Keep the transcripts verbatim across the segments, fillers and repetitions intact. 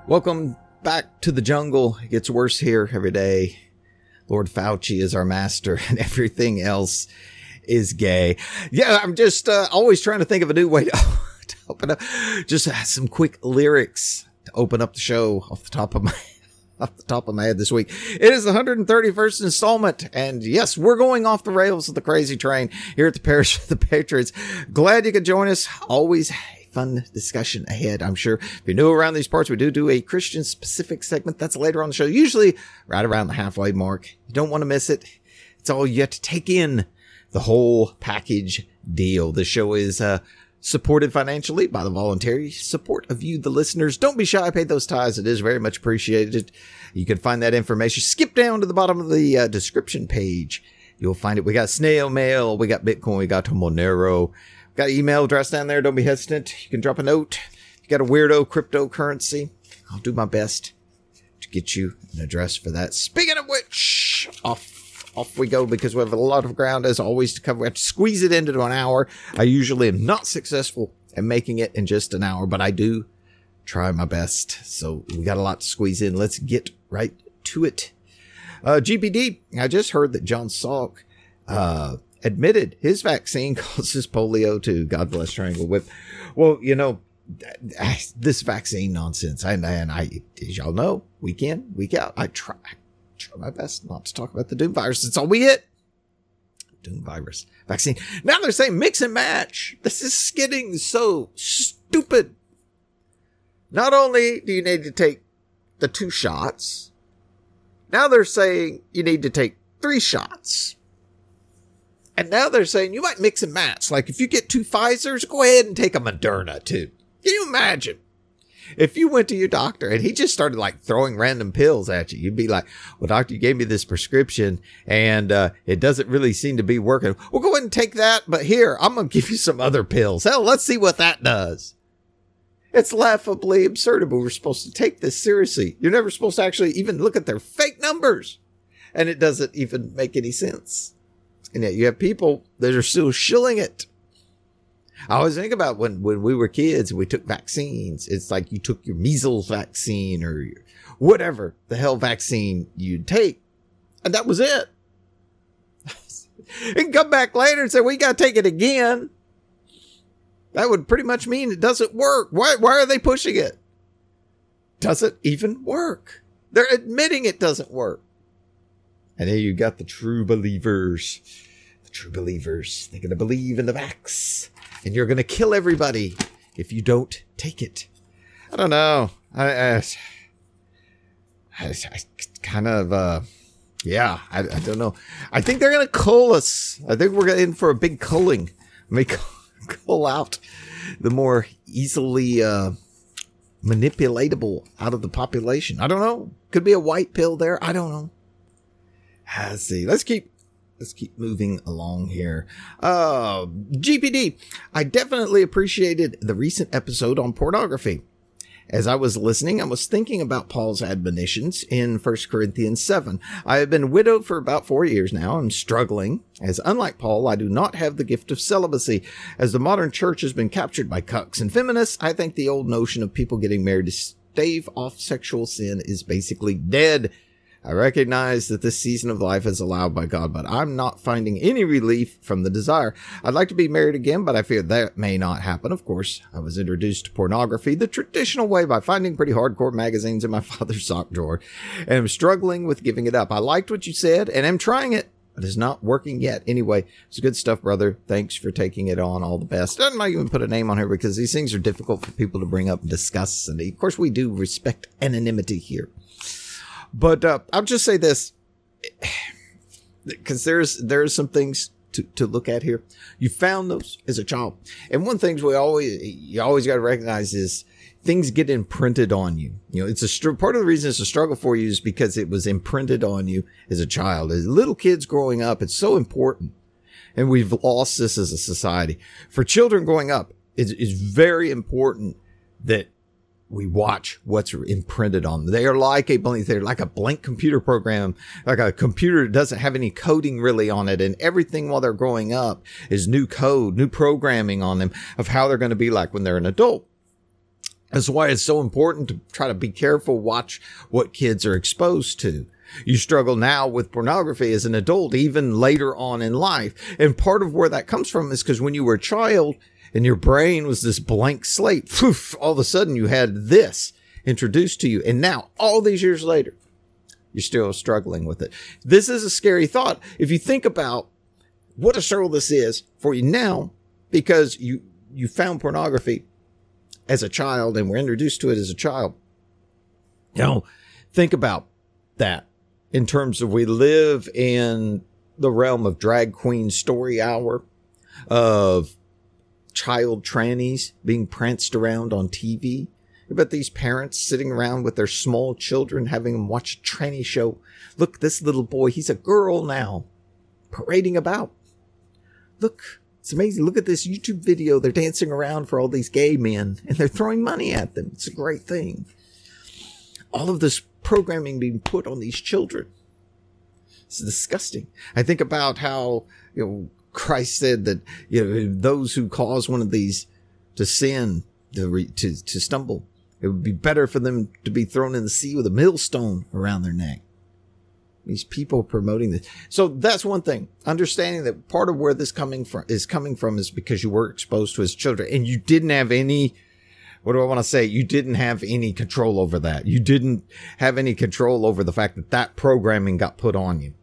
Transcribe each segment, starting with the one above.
Welcome back to the jungle. It gets worse here every day. Lord Fauci is our master and everything else is gay. Yeah, I'm just uh, always trying to think of a new way to, to open up. Just uh, some quick lyrics to open up the show off the top of my off the top of my head this week. It is the one hundred thirty-first installment, and yes, we're going off the rails of the crazy train here at the Parish of the Patriots. Glad you could join us. Always fun discussion ahead, I'm sure. If you're new around these parts, we do do a Christian-specific segment. That's later on the show, usually right around the halfway mark. You don't want to miss it. It's all you have to take in, the whole package deal. The show is uh, supported financially by the voluntary support of you, the listeners. Don't be shy. Pay those tithes. It is very much appreciated. You can find that information. Skip down to the bottom of the uh, description page. You'll find it. We got snail mail. We got Bitcoin. We got Monero. Got an email address down there. Don't be hesitant. You can drop a note. If you got a weirdo cryptocurrency, I'll do my best to get you an address for that. Speaking of which, off, off we go, because we have a lot of ground as always to cover. We have to squeeze it into an hour. I usually am not successful at making it in just an hour, but I do try my best. So we got a lot to squeeze in. Let's get right to it. Uh, G P D, I just heard that John Salk, uh, admitted his vaccine causes polio too. God bless Triangle Whip. Well, you know, this vaccine nonsense. And, and I, as y'all know, week in, week out, I try, I try my best not to talk about the Doom virus. It's all we get. Doom virus vaccine. Now they're saying mix and match. This is getting so stupid. Not only do you need to take the two shots, now they're saying you need to take three shots. And now they're saying you might mix and match. Like if you get two Pfizers, go ahead and take a Moderna too. Can you imagine if you went to your doctor and he just started like throwing random pills at you? You'd be like, well, doctor, you gave me this prescription and uh, it doesn't really seem to be working. Well, go ahead and take that. But here, I'm going to give you some other pills. Hell, let's see what that does. It's laughably absurd, but we're supposed to take this seriously. You're never supposed to actually even look at their fake numbers. And it doesn't even make any sense. And yet you have people that are still shilling it. I always think about when, when we were kids and we took vaccines. It's like you took your measles vaccine or your whatever the hell vaccine you'd take. And that was it. And come back later and say, we got to take it again. That would pretty much mean it doesn't work. Why, why are they pushing it? Doesn't even work. They're admitting it doesn't work. And there you got the true believers. The true believers. They're going to believe in the vax. And you're going to kill everybody if you don't take it. I don't know. I, I, I, I kind of, uh, yeah, I, I don't know. I think they're going to cull us. I think we're in for a big culling. Make cull out the more easily uh, manipulatable out of the population. I don't know. Could be a white pill there. I don't know. Let's see. Let's keep, let's keep moving along here. Uh, G P D. I definitely appreciated the recent episode on pornography. As I was listening, I was thinking about Paul's admonitions in First Corinthians seven. I have been widowed for about four years now. I'm struggling, as unlike Paul, I do not have the gift of celibacy. As the modern church has been captured by cucks and feminists, I think the old notion of people getting married to stave off sexual sin is basically dead. I recognize that this season of life is allowed by God, but I'm not finding any relief from the desire. I'd like to be married again, but I fear that may not happen. Of course, I was introduced to pornography the traditional way by finding pretty hardcore magazines in my father's sock drawer, and I'm struggling with giving it up. I liked what you said, and I'm trying it, but it's not working yet. Anyway, it's good stuff, brother. Thanks for taking it on. All the best. I might even put a name on here because these things are difficult for people to bring up and discuss, and of course, we do respect anonymity here. But uh, I'll just say this, because there's there's some things to, to look at here. You found those as a child, and one thing we always you always got to recognize is things get imprinted on you. You know, it's a str- part of the reason it's a struggle for you is because it was imprinted on you as a child. As little kids growing up, it's so important, and we've lost this as a society. For children growing up, it's, it's very important that we watch what's imprinted on them. They are like a blank, they're like a blank computer program, like a computer that doesn't have any coding really on it. And everything while they're growing up is new code, new programming on them of how they're going to be like when they're an adult. That's why it's so important to try to be careful, watch what kids are exposed to. You struggle now with pornography as an adult, even later on in life. And part of where that comes from is because when you were a child and your brain was this blank slate, poof, all of a sudden you had this introduced to you. And now, all these years later, you're still struggling with it. This is a scary thought. If you think about what a struggle this is for you now, because you, you found pornography as a child and were introduced to it as a child. You know, think about that in terms of we live in the realm of drag queen story hour, of child trannies being pranced around on T V. About these parents sitting around with their small children, having them watch a tranny show. Look, this little boy, he's a girl now, parading about. Look, it's amazing. Look at this YouTube video. They're dancing around for all these gay men, and they're throwing money at them. It's a great thing. All of this programming being put on these children. It's disgusting. I think about how, you know, Christ said that, you know, those who cause one of these to sin, to, re, to, to stumble, it would be better for them to be thrown in the sea with a millstone around their neck. These people promoting this. So that's one thing. Understanding that part of where this coming from is coming from is because you were exposed to as children and you didn't have any, what do I want to say? You didn't have any control over that. You didn't have any control over the fact that that programming got put on you.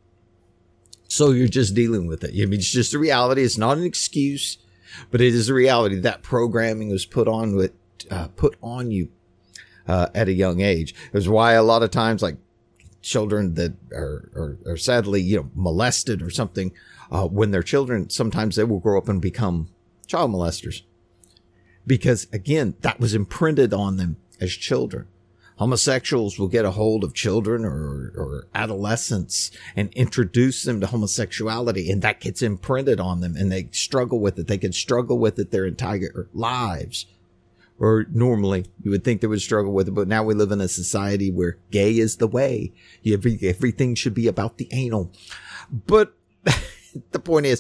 So you're just dealing with it. I mean, it's just a reality. It's not an excuse, but it is a reality. That programming was put on with, uh, put on you, uh, at a young age. That's why a lot of times, like, children that are, are, are sadly, you know, molested or something, uh, when they're children, sometimes they will grow up and become child molesters. Because again, that was imprinted on them as children. Homosexuals will get a hold of children or, or adolescents and introduce them to homosexuality, and that gets imprinted on them and they struggle with it. They can struggle with it their entire lives. Or normally you would think they would struggle with it, but now we live in a society where gay is the way. Every, everything should be about the anal. But the point is,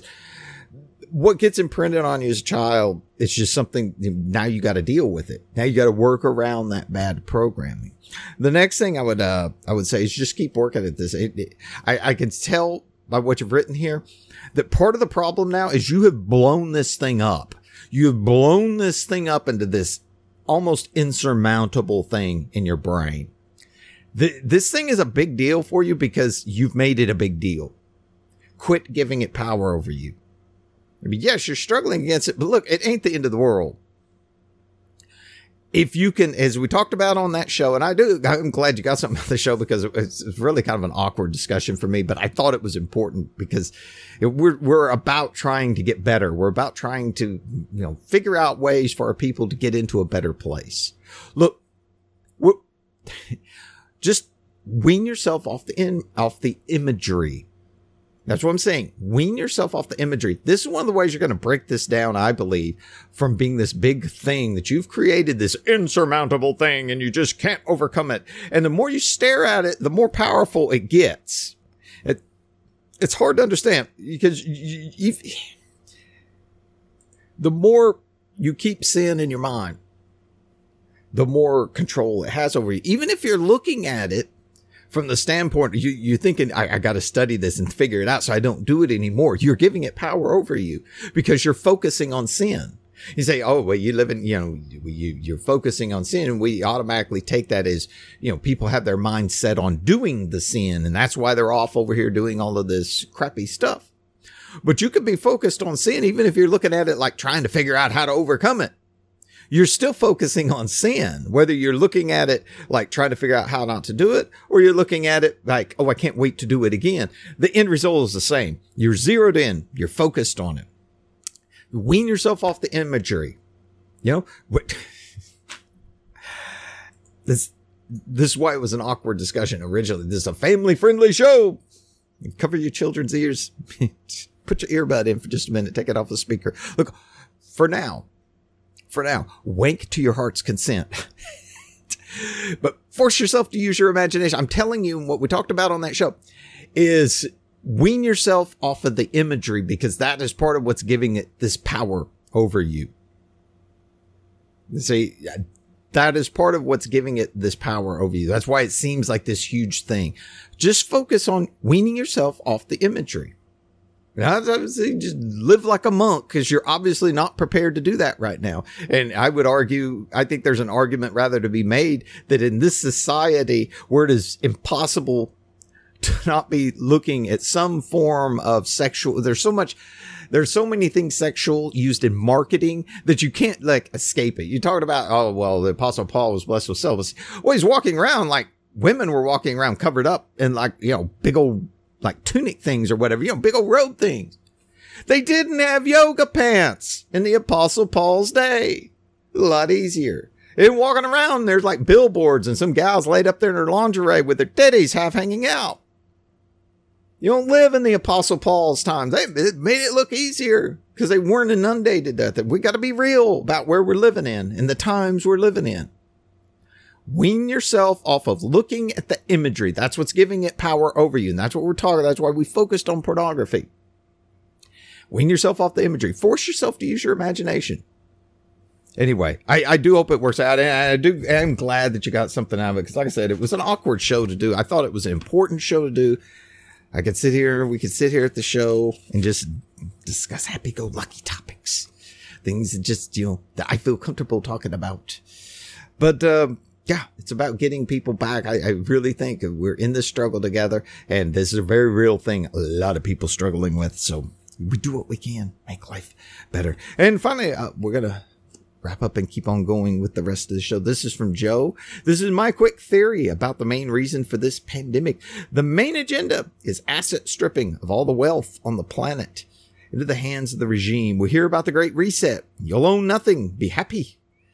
what gets imprinted on you as a child, it's just something, now you got to deal with it. Now you got to work around that bad programming. The next thing I would, uh, I would say is just keep working at this. It, it, I, I can tell by what you've written here that part of the problem now is you have blown this thing up. You have blown this thing up into this almost insurmountable thing in your brain. The, this thing is a big deal for you because you've made it a big deal. Quit giving it power over you. I mean, yes, you're struggling against it, but look, it ain't the end of the world. If you can, as we talked about on that show, and I do, I'm glad you got something on the show because it's really kind of an awkward discussion for me, but I thought it was important because we're, we're about trying to get better. We're about trying to, you know, figure out ways for our people to get into a better place. Look, just wean yourself off the in, off the imagery. That's what I'm saying. Wean yourself off the imagery. This is one of the ways you're going to break this down, I believe, from being this big thing that you've created, this insurmountable thing, and you just can't overcome it. And the more you stare at it, the more powerful it gets. It, it's hard to understand because you, you, the more you keep sin in your mind, the more control it has over you. Even if you're looking at it from the standpoint, you, you're thinking, I, I got to study this and figure it out so I don't do it anymore. You're giving it power over you because you're focusing on sin. You say, oh, well, you live in, you know, you, you're focusing on sin. And we automatically take that as, you know, people have their mind set on doing the sin. And that's why they're off over here doing all of this crappy stuff. But you could be focused on sin, even if you're looking at it like trying to figure out how to overcome it. You're still focusing on sin, whether you're looking at it like trying to figure out how not to do it, or you're looking at it like, oh, I can't wait to do it again. The end result is the same. You're zeroed in. You're focused on it. Wean yourself off the imagery. You know, what? this, this is why it was an awkward discussion originally. This is a family friendly show. Cover your children's ears. Put your earbud in for just a minute. Take it off the speaker. Look, for now, For now, wank to your heart's consent. But force yourself to use your imagination. I'm telling you, what we talked about on that show is wean yourself off of the imagery because that is part of what's giving it this power over you. See, That is part of what's giving it this power over you. That's why it seems like this huge thing. Just focus on weaning yourself off the imagery. Now, just live like a monk, because you're obviously not prepared to do that right now. And I would argue, I think there's an argument rather to be made that in this society where it is impossible to not be looking at some form of sexual, there's so much, there's so many things sexual used in marketing that you can't like escape it. You talked about, oh, well, the Apostle Paul was blessed with celibacy. Well, he's walking around like women were walking around covered up in like, you know, big old like tunic things or whatever, you know, big old robe things. They didn't have yoga pants in the Apostle Paul's day. A lot easier. And walking around, there's like billboards and some gals laid up there in their lingerie with their titties half hanging out. You don't live in the Apostle Paul's time. They it made it look easier because they weren't inundated with it. We got to be real about where we're living in and the times we're living in. Wean yourself off of looking at the imagery. That's what's giving it power over you. And that's what we're talking. That's why we focused on pornography. Wean yourself off the imagery. Force yourself to use your imagination. Anyway, I, I do hope it works out. And I do, I'm glad that you got something out of it. Because like I said, it was an awkward show to do. I thought it was an important show to do. I could sit here, we could sit here at the show and just discuss happy-go-lucky topics. Things that just, you know, that I feel comfortable talking about. But, um, yeah, it's about getting people back. I, I really think we're in this struggle together, and this is a very real thing a lot of people struggling with. So we do what we can, make life better. And finally, uh, we're going to wrap up and keep on going with the rest of the show. This is from Joe. This is my quick theory about the main reason for this pandemic. The main agenda is asset stripping of all the wealth on the planet into the hands of the regime. We hear about the Great Reset. You'll own nothing. Be happy.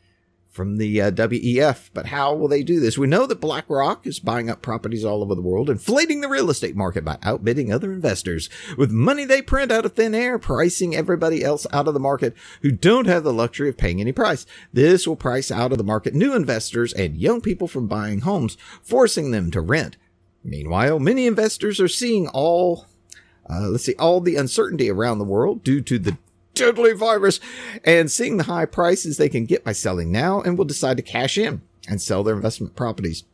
From the uh, W E F. But how will they do this? We know that BlackRock is buying up properties all over the world, inflating the real estate market by outbidding other investors with money they print out of thin air, pricing everybody else out of the market who don't have the luxury of paying any price. This will price out of the market new investors and young people from buying homes, forcing them to rent. Meanwhile, many investors are seeing all, uh, let's see, all the uncertainty around the world due to the deadly virus and seeing the high prices they can get by selling now, and will decide to cash in and sell their investment properties,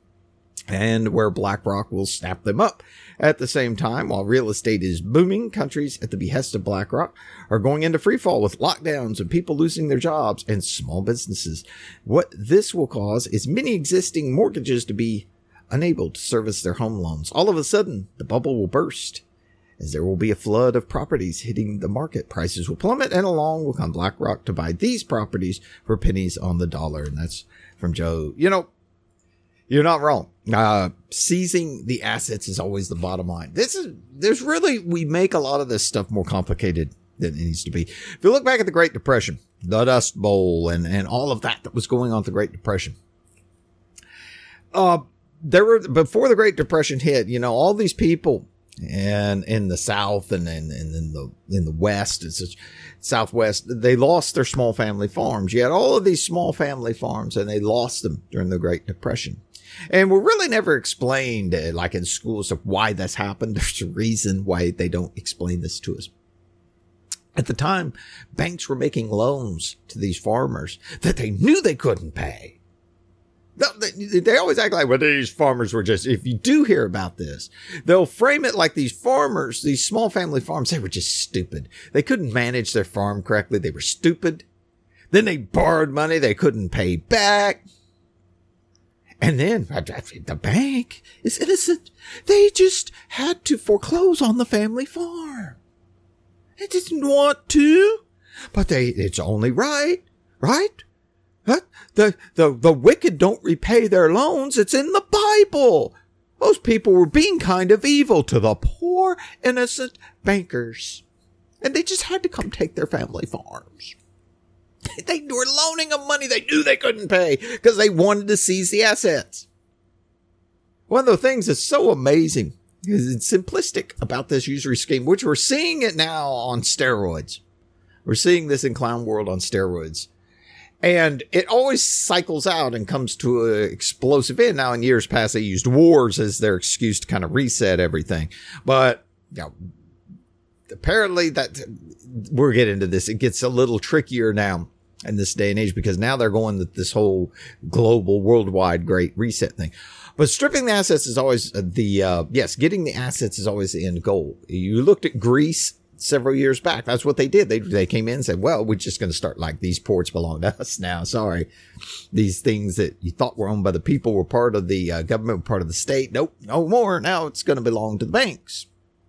and where BlackRock will snap them up. At the same time, while real estate is booming, countries at the behest of BlackRock are going into free fall with lockdowns and people losing their jobs and small businesses. What this will cause is many existing mortgages to be unable to service their home loans. All of a sudden, the bubble will burst, as there will be a flood of properties hitting the market. Prices will plummet, and along will come BlackRock to buy these properties for pennies on the dollar. And that's from Joe. You know, you're not wrong. Uh, seizing the assets is always the bottom line. This is, there's really, we make a lot of this stuff more complicated than it needs to be. If you look back at the Great Depression, the Dust Bowl, and, and all of that that was going on at the Great Depression, uh, there were, before the Great Depression hit, you know, all these people, and in the South and in, and in the in the West, it's just Southwest, they lost their small family farms. You had all of these small family farms, and they lost them during the Great Depression. And we're really never explained, uh, like in schools, of why this happened. There's a reason why they don't explain this to us. At the time, banks were making loans to these farmers that they knew they couldn't pay. They, they always act like, well, these farmers were just, if you do hear about this, they'll frame it like these farmers, these small family farms, they were just stupid. They couldn't manage their farm correctly. They were stupid. Then they borrowed money they couldn't pay back. And then the bank is innocent. They just had to foreclose on the family farm. They didn't want to, but they, it's only right, right? Huh? The, the, the wicked don't repay their loans. It's in the Bible. Those people were being kind of evil to the poor, innocent bankers. And they just had to come take their family farms. They were loaning them money they knew they couldn't pay because they wanted to seize the assets. One of the things that's so amazing is it's simplistic about this usury scheme, which we're seeing it now on steroids. We're seeing this in Clown World on steroids. And it always cycles out and comes to an explosive end. Now, in years past, they used wars as their excuse to kind of reset everything. But, you know, apparently that we're getting into this. It gets a little trickier now in this day and age, because now they're going with this whole global, worldwide great reset thing. But stripping the assets is always the, uh, yes, getting the assets is always the end goal. You looked at Greece several years back. That's what they did. They they came in and said, well, we're just going to start like these ports belong to us now. Sorry. These things that you thought were owned by the people were part of the uh, government, were part of the state. Nope, no more. Now it's going to belong to the banks.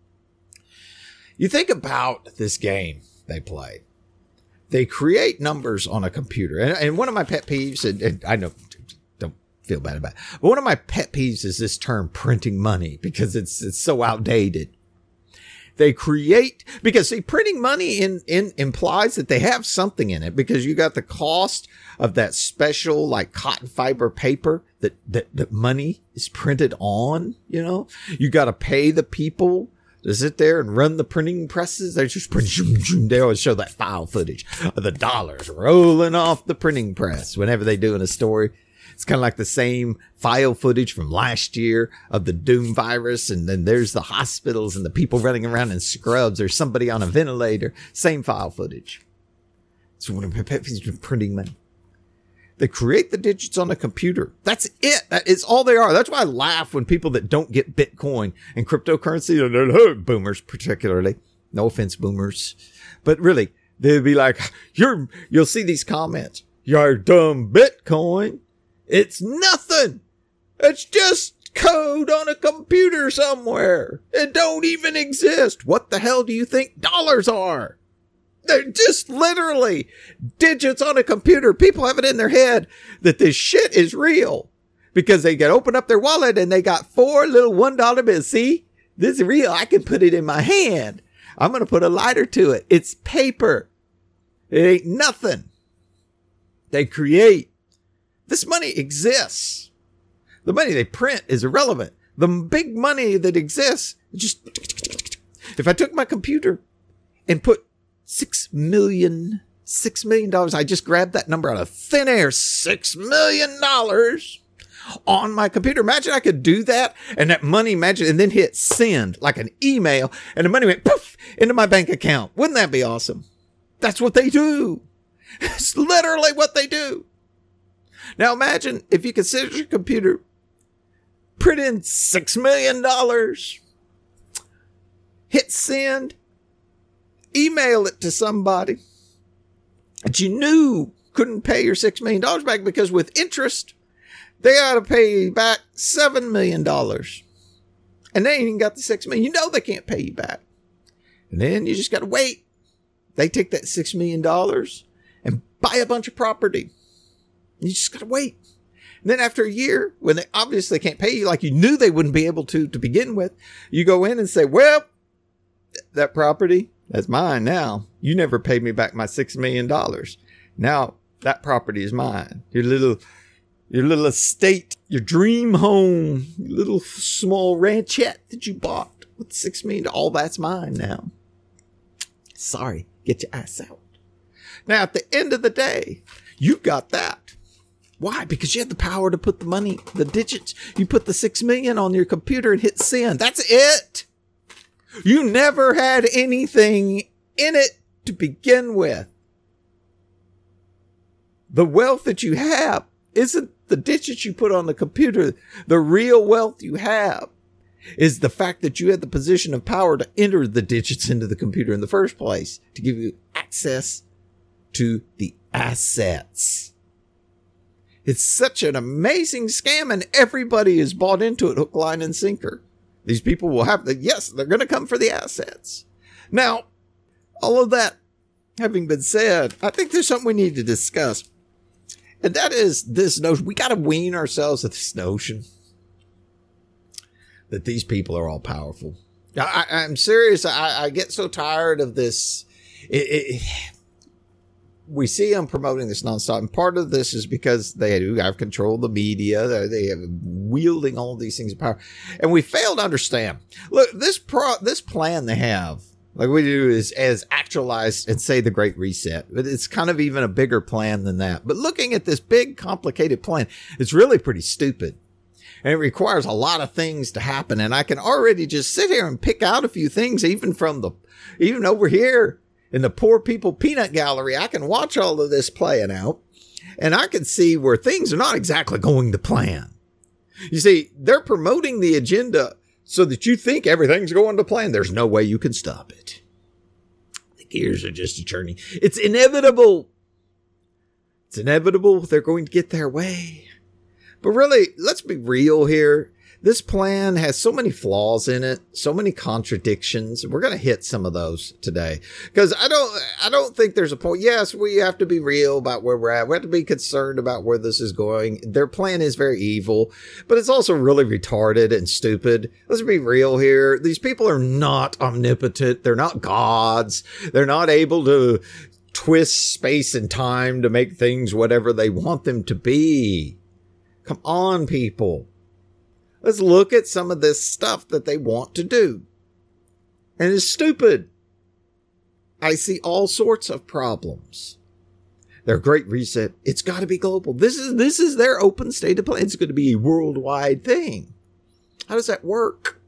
You think about this game they play. They create numbers on a computer. And, and one of my pet peeves, and, and I know, don't feel bad about it, but one of my pet peeves is this term printing money, because it's it's so outdated. They create, because see, printing money in, in implies that they have something in it, because you got the cost of that special like cotton fiber paper that, that, that money is printed on, you know, you got to pay the people to sit there and run the printing presses. They just print, they always show that file footage of the dollars rolling off the printing press whenever they do in a story. It's kind of like the same file footage from last year of the Doom virus. And then there's the hospitals and the people running around in scrubs. There's somebody on a ventilator. Same file footage. So when they're printing money, they create the digits on a computer. That's it. That is all they are. That's why I laugh when people that don't get Bitcoin and cryptocurrency, boomers particularly, no offense, boomers, but really, they'll be like, you're, you'll see these comments. You're dumb Bitcoin. It's nothing. It's just code on a computer somewhere. It don't even exist. What the hell do you think dollars are? They're just literally digits on a computer. People have it in their head that this shit is real because they can open up their wallet and they got four little one dollar bills. See, this is real. I can put it in my hand. I'm going to put a lighter to it. It's paper. It ain't nothing. They create. This money exists. The money they print is irrelevant. The big money that exists, just, if I took my computer and put six million, six million dollars, I just grabbed that number out of thin air, six million dollars on my computer. Imagine I could do that and that money, imagine, and then hit send like an email and the money went poof into my bank account. Wouldn't that be awesome? That's what they do. It's literally what they do. Now imagine if you consider your computer, print in six million dollars, hit send, email it to somebody that you knew couldn't pay your six million dollars back because with interest, they ought to pay you back seven million dollars. And they ain't even got the six million dollars. You know they can't pay you back. And then you just got to wait. They take that six million dollars and buy a bunch of property. You just got to wait. And then after a year, when they obviously can't pay you like you knew they wouldn't be able to to begin with, you go in and say, well, that property, that's mine now. You never paid me back my six million dollars. Now that property is mine. Your little, your little estate, your dream home, your little small ranchette that you bought with six million dollars, all that's mine now. Sorry, get your ass out. Now at the end of the day, you got that. Why? Because you had the power to put the money, the digits. You put the six million on your computer and hit send. That's it. You never had anything in it to begin with. The wealth that you have isn't the digits you put on the computer. The real wealth you have is the fact that you had the position of power to enter the digits into the computer in the first place to give you access to the assets. It's such an amazing scam and everybody is bought into it hook, line, and sinker. These people will have the, yes, they're going to come for the assets. Now, all of that having been said, I think there's something we need to discuss. And that is this notion. We got to wean ourselves of this notion that these people are all powerful. I, I, I'm serious. I, I get so tired of this. It, it, we see them promoting this nonstop. And part of this is because they do have control of the media. They, they have wielding all these things of power. And we fail to understand. Look, this pro, this plan they have, like we do, is as actualized and say the Great Reset. But it's kind of even a bigger plan than that. But looking at this big, complicated plan, it's really pretty stupid. And it requires a lot of things to happen. And I can already just sit here and pick out a few things, even from the, even over here in the poor people peanut gallery, I can watch all of this playing out, and I can see where things are not exactly going to plan. You see, they're promoting the agenda so that you think everything's going to plan. There's no way you can stop it. The gears are just churning. It's inevitable. It's inevitable. They're going to get their way. But really, let's be real here. This plan has so many flaws in it, so many contradictions. We're going to hit some of those today because I don't, I don't think there's a point. Yes, we have to be real about where we're at. We have to be concerned about where this is going. Their plan is very evil, but it's also really retarded and stupid. Let's be real here. These people are not omnipotent. They're not gods. They're not able to twist space and time to make things whatever they want them to be. Come on, people. Let's look at some of this stuff that they want to do. And it's stupid. I see all sorts of problems. Their Great Reset, it's got to be global. This is this is their open stated plan. It's going to be a worldwide thing. How does that work?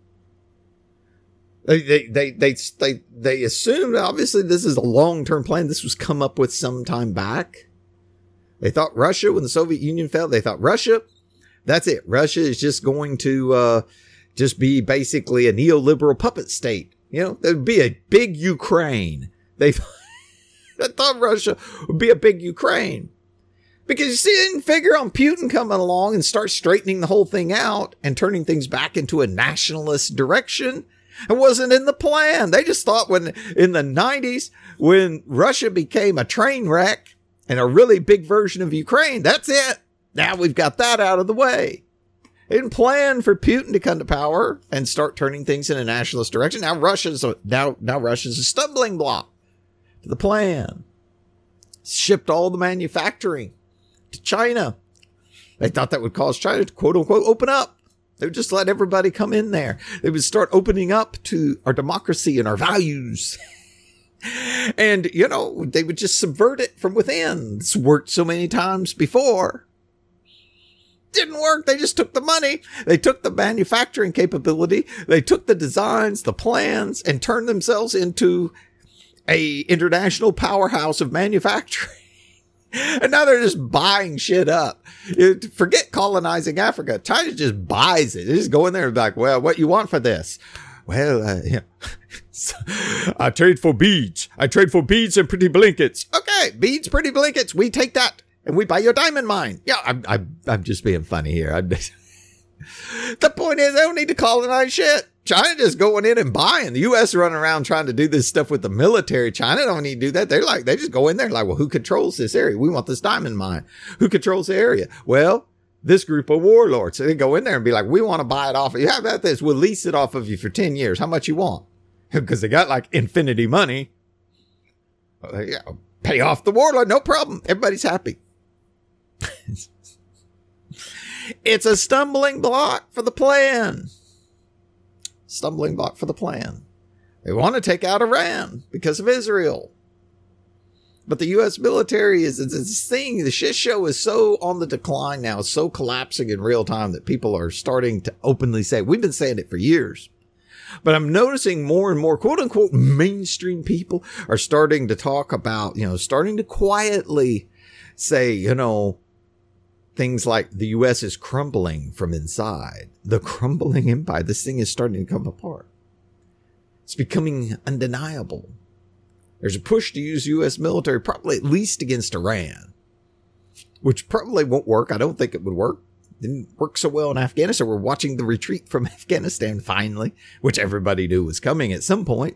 They they they they they, they assumed, obviously, this is a long-term plan. This was come up with some time back. They thought Russia, when the Soviet Union fell, they thought Russia, that's it. Russia is just going to uh, just be basically a neoliberal puppet state. You know, there'd be a big Ukraine. They, they thought Russia would be a big Ukraine. Because you see, they didn't figure on Putin coming along and start straightening the whole thing out and turning things back into a nationalist direction. It wasn't in the plan. They just thought when in the nineties, when Russia became a train wreck and a really big version of Ukraine, that's it. Now we've got that out of the way. They didn't plan for Putin to come to power and start turning things in a nationalist direction. Now Russia's a, now now Russia's a stumbling block to the plan. Shipped all the manufacturing to China. They thought that would cause China to quote unquote open up. They would just let everybody come in there. They would start opening up to our democracy and our values. And, you know, they would just subvert it from within. It's worked so many times before. Didn't work. They just took the money. They took the manufacturing capability. They took the designs, the plans, and turned themselves into a international powerhouse of manufacturing. And now they're just buying shit up. It, forget colonizing Africa. China just buys it. They just go in there and be like, well, what you want for this? Well, uh, yeah. I trade for beads. I trade for beads and pretty blankets. Okay, beads, pretty blankets. We take that. And we buy your diamond mine. Yeah, I'm, I'm, I'm just being funny here. I'm just... The point is, they don't need to colonize shit. China just going in and buying. The U S running around trying to do this stuff with the military. China don't need to do that. They're like, they just go in there like, well, who controls this area? We want this diamond mine. Who controls the area? Well, this group of warlords. So they go in there and be like, we want to buy it off of you. How about this? We'll lease it off of you for ten years. How much you want? Because they got like infinity money. Well, yeah, pay off the warlord. No problem. Everybody's happy. It's a stumbling block for the plan. Stumbling block for the plan. They want to take out Iran because of Israel. But the U S military is, is this thing. The shit show is so on the decline now, so collapsing in real time that people are starting to openly say, we've been saying it for years. But I'm noticing more and more quote unquote mainstream people are starting to talk about, you know, starting to quietly say, you know, things like the U S is crumbling from inside. The crumbling empire. This thing is starting to come apart. It's becoming undeniable. There's a push to use U S military probably at least against Iran, which probably won't work. I don't think it would work. Didn't work so well in Afghanistan. We're watching the retreat from Afghanistan finally, which everybody knew was coming at some point.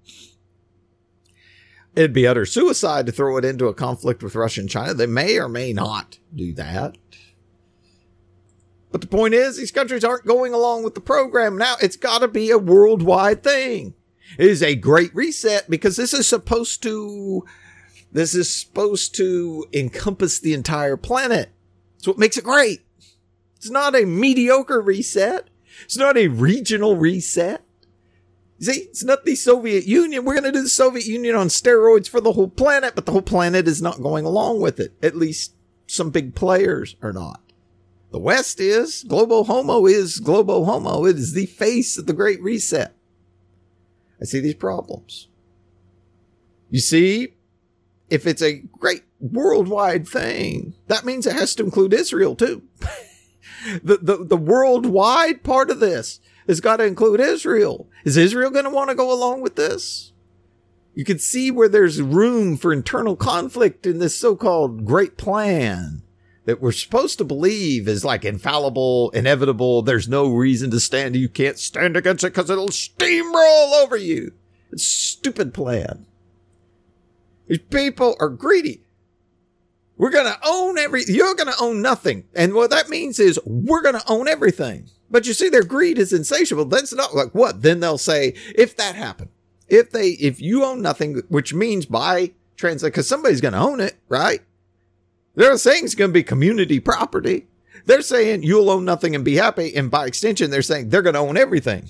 It'd be utter suicide to throw it into a conflict with Russia and China. They may or may not do that. But the point is, these countries aren't going along with the program. Now, it's got to be a worldwide thing. It is a great reset because this is supposed to, this is supposed to encompass the entire planet. That's what makes it great. It's not a mediocre reset. It's not a regional reset. See, it's not the Soviet Union. We're going to do the Soviet Union on steroids for the whole planet, but the whole planet is not going along with it. At least some big players are not. The West is. Globo Homo is Globo Homo. It is the face of the Great Reset. I see these problems. You see, if it's a great worldwide thing, that means it has to include Israel too. the, the, the worldwide part of this has got to include Israel. Is Israel going to want to go along with this? You can see where there's room for internal conflict in this so-called great plan that we're supposed to believe is like infallible, inevitable. There's no reason to stand. You can't stand against it because it'll steamroll over you. It's a stupid plan. These people are greedy. We're going to own every, you're going to own nothing. And what that means is we're going to own everything. But you see, their greed is insatiable. That's not like what? Then they'll say, if that happened, if they, if you own nothing, which means by translate, because somebody's going to own it, right? They're saying it's going to be community property. They're saying you'll own nothing and be happy. And by extension, they're saying they're going to own everything.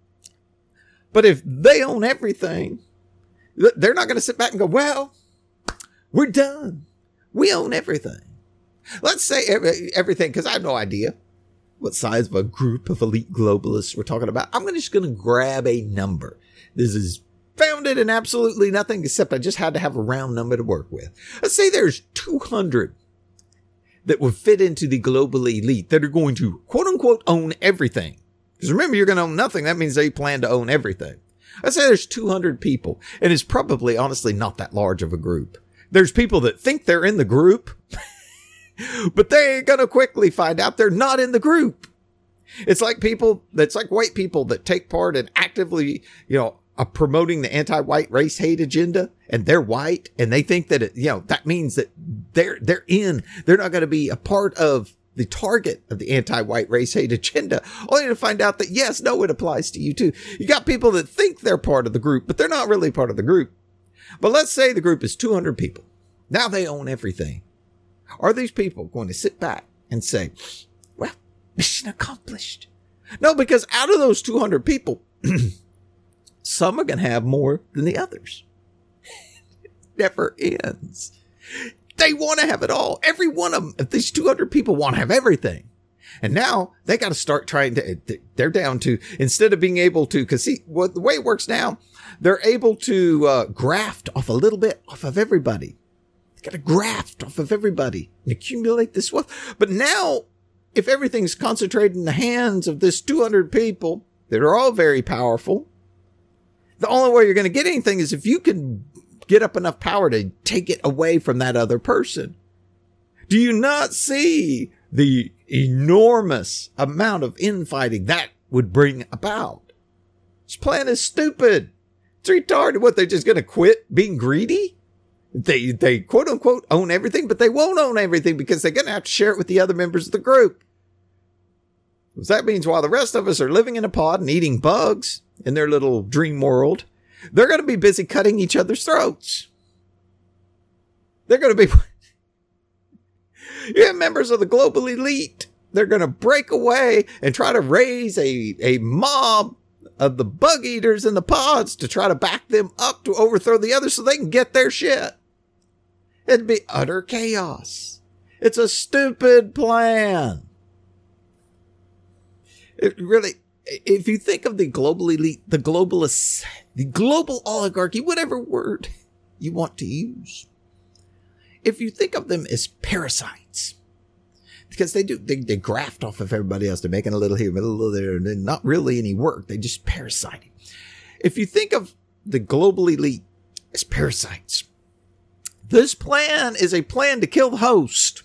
But if they own everything, they're not going to sit back and go, well, we're done. We own everything. Let's say every, everything, because I have no idea what size of a group of elite globalists we're talking about. I'm just going to grab a number. This is founded in absolutely nothing, except I just had to have a round number to work with. Let's say there's two hundred that would fit into the global elite that are going to, quote unquote, own everything. Because remember, you're going to own nothing. That means they plan to own everything. Let's say there's two hundred people, and it's probably, honestly, not that large of a group. There's people that think they're in the group, but they're going to quickly find out they're not in the group. It's like people, that's like white people that take part in actively, you know, uh, promoting the anti-white race hate agenda, and they're white, and they think that, it, you know, that means that they're, they're in, they're not going to be a part of the target of the anti-white race hate agenda, only to find out that, yes, no, it applies to you too. You got people that think they're part of the group, but they're not really part of the group. But let's say the group is two hundred people. Now they own everything. Are these people going to sit back and say, well, mission accomplished? No, because out of those two hundred people, some are going to have more than the others. It never ends. They want to have it all. Every one of them, if these two hundred people want to have everything. And now they got to start trying to, they're down to, instead of being able to, because see, what the way it works now, they're able to uh, graft off a little bit off of everybody. They got to graft off of everybody and accumulate this wealth. But now, if everything's concentrated in the hands of this two hundred people that are all very powerful, the only way you're going to get anything is if you can get up enough power to take it away from that other person. Do you not see the enormous amount of infighting that would bring about? This plan is stupid. It's retarded. What, they're just going to quit being greedy? They, they quote unquote own everything, but they won't own everything because they're going to have to share it with the other members of the group. So that means while the rest of us are living in a pod and eating bugs in their little dream world, they're going to be busy cutting each other's throats. They're going to be, yeah, members of the global elite. They're going to break away and try to raise a, a mob of the bug eaters in the pods to try to back them up to overthrow the others so they can get their shit. It'd be utter chaos. It's a stupid plan. It really, if you think of the global elite, the globalists, the global oligarchy, whatever word you want to use, if you think of them as parasites, because they do, they, they graft off of everybody else. They're making a little here, a little there, and not really any work. They just parasite. If you think of the global elite as parasites, this plan is a plan to kill the host.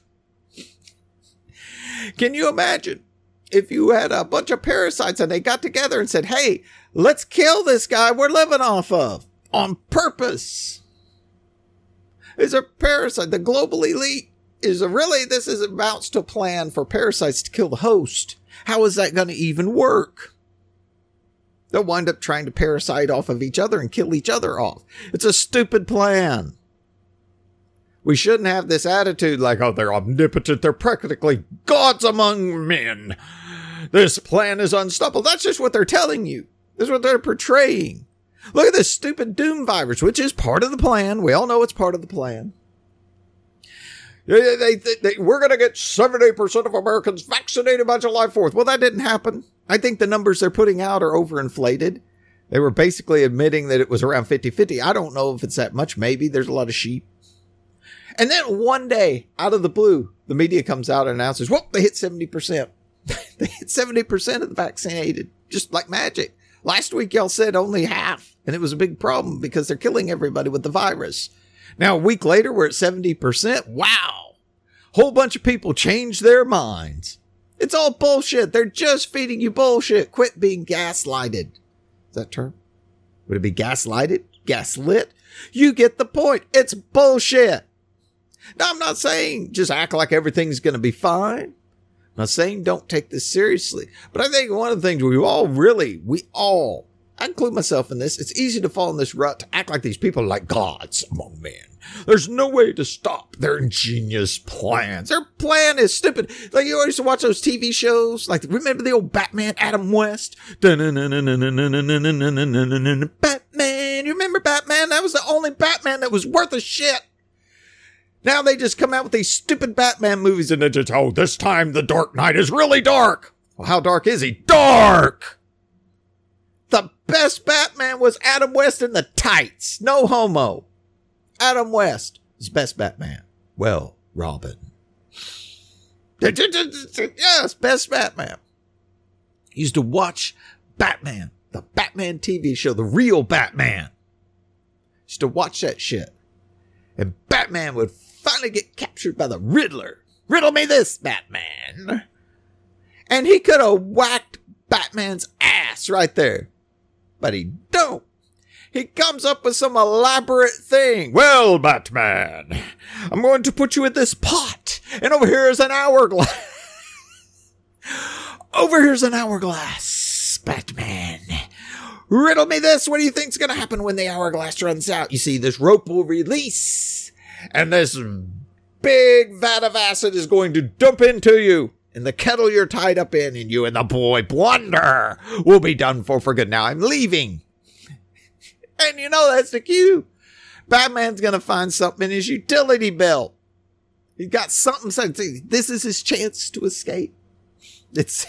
Can you imagine if you had a bunch of parasites and they got together and said, hey, let's kill this guy we're living off of on purpose? It's a parasite. The global elite is a really, this is amounts to a plan for parasites to kill the host. How is that going to even work? They'll wind up trying to parasite off of each other and kill each other off. It's a stupid plan. We shouldn't have this attitude like, oh, they're omnipotent. They're practically gods among men. This plan is unstoppable. That's just what they're telling you. This is what they're portraying. Look at this stupid doom virus, which is part of the plan. We all know it's part of the plan. They, they, they, they, we're going to get seventy percent of Americans vaccinated by July fourth. Well, that didn't happen. I think the numbers they're putting out are overinflated. They were basically admitting that it was around fifty-fifty. I don't know if it's that much. Maybe there's a lot of sheep. And then one day, out of the blue, the media comes out and announces, whoop, they hit seventy percent. They hit seventy percent of the vaccinated, just like magic. Last week, y'all said only half, and it was a big problem because they're killing everybody with the virus. Now, a week later, we're at seventy percent. Wow. Whole bunch of people changed their minds. It's all bullshit. They're just feeding you bullshit. Quit being gaslighted. Is that a term? Would it be gaslighted? Gaslit? You get the point. It's bullshit. Now, I'm not saying just act like everything's going to be fine. I'm not saying don't take this seriously. But I think one of the things we all really, we all, I include myself in this, it's easy to fall in this rut to act like these people are like gods among men. There's no way to stop their ingenious plans. Their plan is stupid. Like you always watch those T V shows. Like, remember the old Batman, Adam West? Batman. You remember Batman? That was the only Batman that was worth a shit. Now they just come out with these stupid Batman movies and they just, oh, this time the Dark Knight is really dark. Well, how dark is he? Dark! The best Batman was Adam West in the tights. No homo. Adam West is best Batman. Well, Robin. Yes, best Batman. Used to watch Batman, the Batman T V show, the real Batman. Used to watch that shit. And Batman would finally get captured by the Riddler. Riddle me this, Batman. And he could have whacked Batman's ass right there. But he don't. He comes up with some elaborate thing. Well, Batman, I'm going to put you in this pot. And over here is an hourglass. Over here's an hourglass, Batman. Riddle me this. What do you think's going to happen when the hourglass runs out? You see, this rope will release. And this big vat of acid is going to dump into you. In the kettle you're tied up in. And you and the boy Blunder will be done for for good. Now I'm leaving. And you know that's the cue. Batman's going to find something in his utility belt. He's got something. This is his chance to escape. It's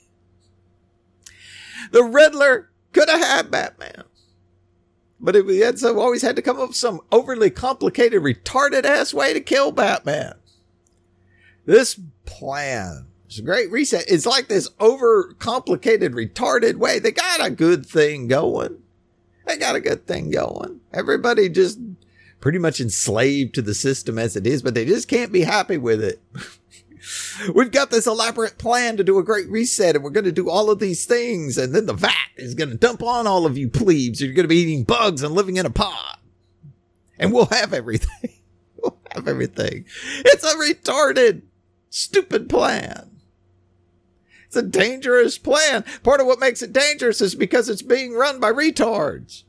the Riddler could have had Batman. But it, he had some, always had to come up with some overly complicated, retarded ass way to kill Batman. This plan is a great reset. It's like this over complicated, retarded way. They got a good thing going. They got a good thing going. Everybody just pretty much enslaved to the system as it is, but they just can't be happy with it. We've got this elaborate plan to do a great reset, and we're going to do all of these things, and then the vat is going to dump on all of you plebes. You're going to be eating bugs and living in a pod. And we'll have everything. We'll have everything. It's a retarded, stupid plan. It's a dangerous plan. Part of what makes it dangerous is because it's being run by retards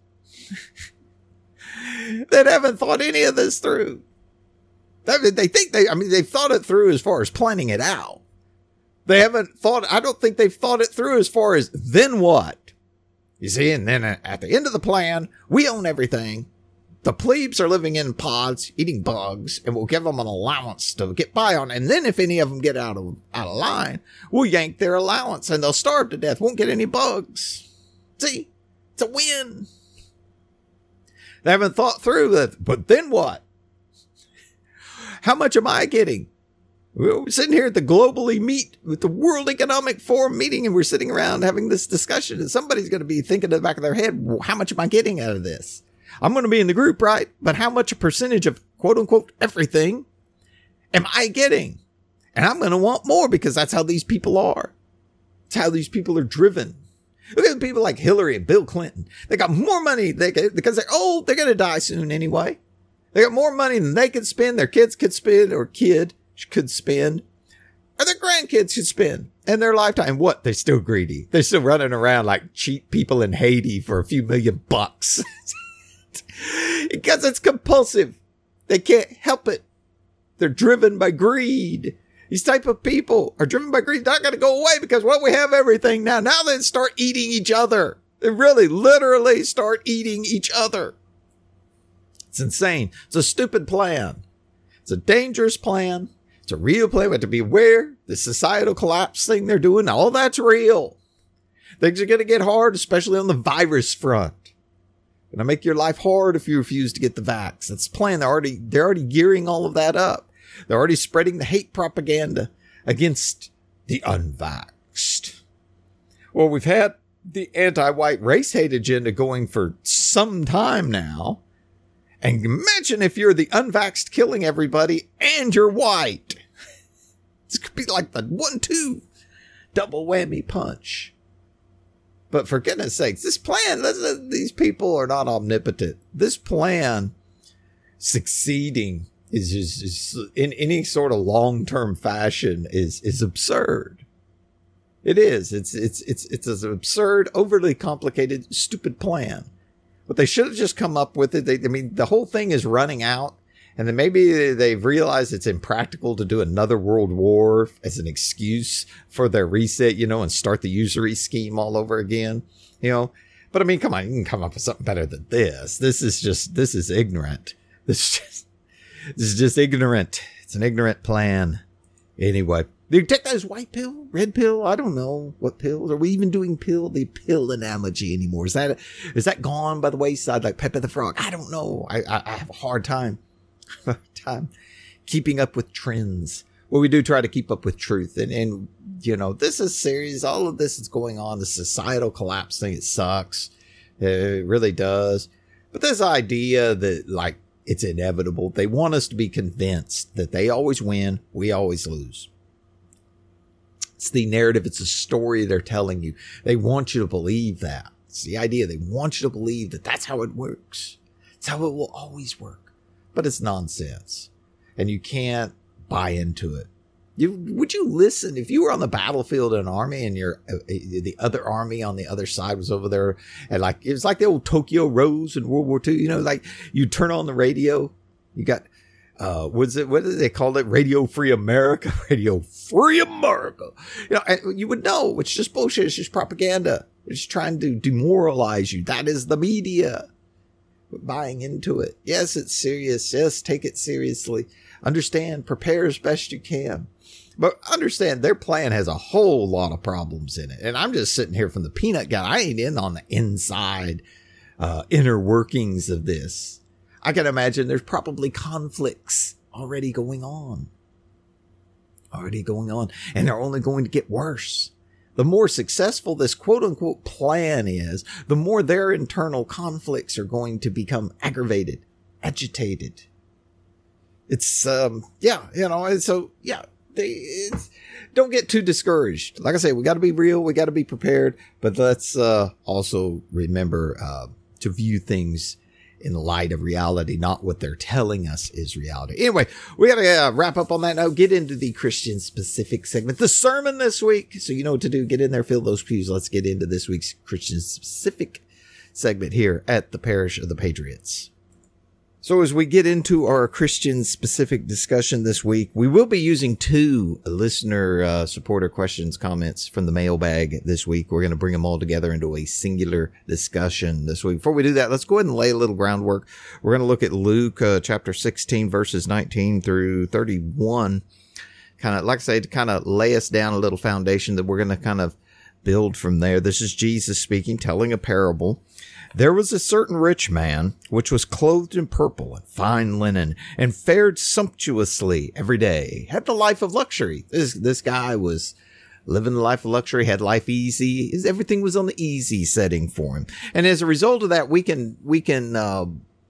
that haven't thought any of this through. They think they, I mean, they've thought it through as far as planning it out. They haven't thought, I don't think they've thought it through as far as then what? You see, and then at the end of the plan, we own everything. The plebes are living in pods, eating bugs, and we'll give them an allowance to get by on. And then if any of them get out of, out of line, we'll yank their allowance and they'll starve to death. Won't get any bugs. See, it's a win. They haven't thought through that. But then what? How much am I getting? We're sitting here at the globally meet with the World Economic Forum meeting, and we're sitting around having this discussion, and somebody's going to be thinking in the back of their head, well, how much am I getting out of this? I'm going to be in the group, right? But how much a percentage of quote unquote everything am I getting? And I'm going to want more because that's how these people are. It's how these people are driven. Look at people like Hillary and Bill Clinton. They got more money they can, because they're old. They're going to die soon anyway. They got more money than they could spend, their kids could spend, or kid could spend, or their grandkids could spend in their lifetime. What? They're still greedy. They're still running around like cheap people in Haiti for a few million bucks. Because it's compulsive. They can't help it. They're driven by greed. These type of people are driven by greed. They're not going to go away because, well, we have everything now. Now they start eating each other. They really, literally start eating each other. It's insane. It's a stupid plan. It's a dangerous plan. It's a real plan. We have to be aware. The societal collapse thing they're doing, all that's real. Things are going to get hard, especially on the virus front. Going to make your life hard if you refuse to get the vax. That's the plan. They're already, they're already gearing all of that up. They're already spreading the hate propaganda against the unvaxxed. Well, we've had the anti-white race hate agenda going for some time now. And imagine if you're the unvaxxed killing everybody and you're white. This could be like the one, two double whammy punch. But for goodness sakes, this plan, these people are not omnipotent. This plan succeeding is, is, is in any sort of long-term fashion is, is absurd. It is. It's, it's, it's, it's an absurd, overly complicated, stupid plan. But they should have just come up with it. They, I mean, the whole thing is running out. And then maybe they've realized it's impractical to do another world war as an excuse for their reset, you know, and start the usury scheme all over again, you know. But I mean, come on, you can come up with something better than this. This is just, this is ignorant. This is just, this is just ignorant. It's an ignorant plan. Anyway, do you take those white pill, red pill? I don't know what pills. Are we even doing pill, the pill analogy anymore? Is that, is that gone by the wayside like Pepe the Frog? I don't know. I, I, I have a hard time. time keeping up with trends. Well, we do try to keep up with truth. And, and, you know, this is serious. All of this is going on. The societal collapse thing, it sucks. It really does. But this idea that, like, it's inevitable. They want us to be convinced that they always win. We always lose. It's the narrative. It's a story they're telling you. They want you to believe that. It's the idea. They want you to believe that that's how it works. It's how it will always work. But it's nonsense, and you can't buy into it. You, would you listen if you were on the battlefield in an army and your uh, the other army on the other side was over there, and like it was like the old Tokyo Rose in World War Two. You know, like you turn on the radio, you got uh, what's it? What do they call it? Radio Free America, Radio Free America. You know, and you would know it's just bullshit. It's just propaganda. It's just trying to demoralize you. That is the media. Buying into it. Yes, it's serious. Yes, take it seriously. Understand, prepare as best you can. But understand their plan has a whole lot of problems in it. And I'm just sitting here from the peanut guy. I ain't in on the inside, uh, inner workings of this. I can imagine there's probably conflicts already going on. Already going on. And they're only going to get worse. The more successful this quote-unquote plan is, the more their internal conflicts are going to become aggravated, agitated. It's, um, yeah, you know, and so, yeah, they it's, don't get too discouraged. Like I say, we got to be real, we got to be prepared, but let's uh, also remember uh, to view things in light of reality, not what they're telling us is reality. Anyway, we got to uh, wrap up on that now. Get into the Christian specific segment, the sermon this week. So you know what to do. Get in there, fill those pews. Let's get into this week's Christian specific segment here at the Parish of the Patriots. So as we get into our Christian specific discussion this week, we will be using two listener uh, supporter questions, comments from the mailbag this week. We're going to bring them all together into a singular discussion this week. Before we do that, let's go ahead and lay a little groundwork. We're going to look at Luke uh, chapter sixteen, verses nineteen through thirty-one. Kind of, like I say, to kind of lay us down a little foundation that we're going to kind of build from there. This is Jesus speaking, telling a parable. There was a certain rich man, which was clothed in purple and fine linen, and fared sumptuously every day, had the life of luxury. This, this guy was living the life of luxury, had life easy. Everything was on the easy setting for him. And as a result of that, we can, we can, uh,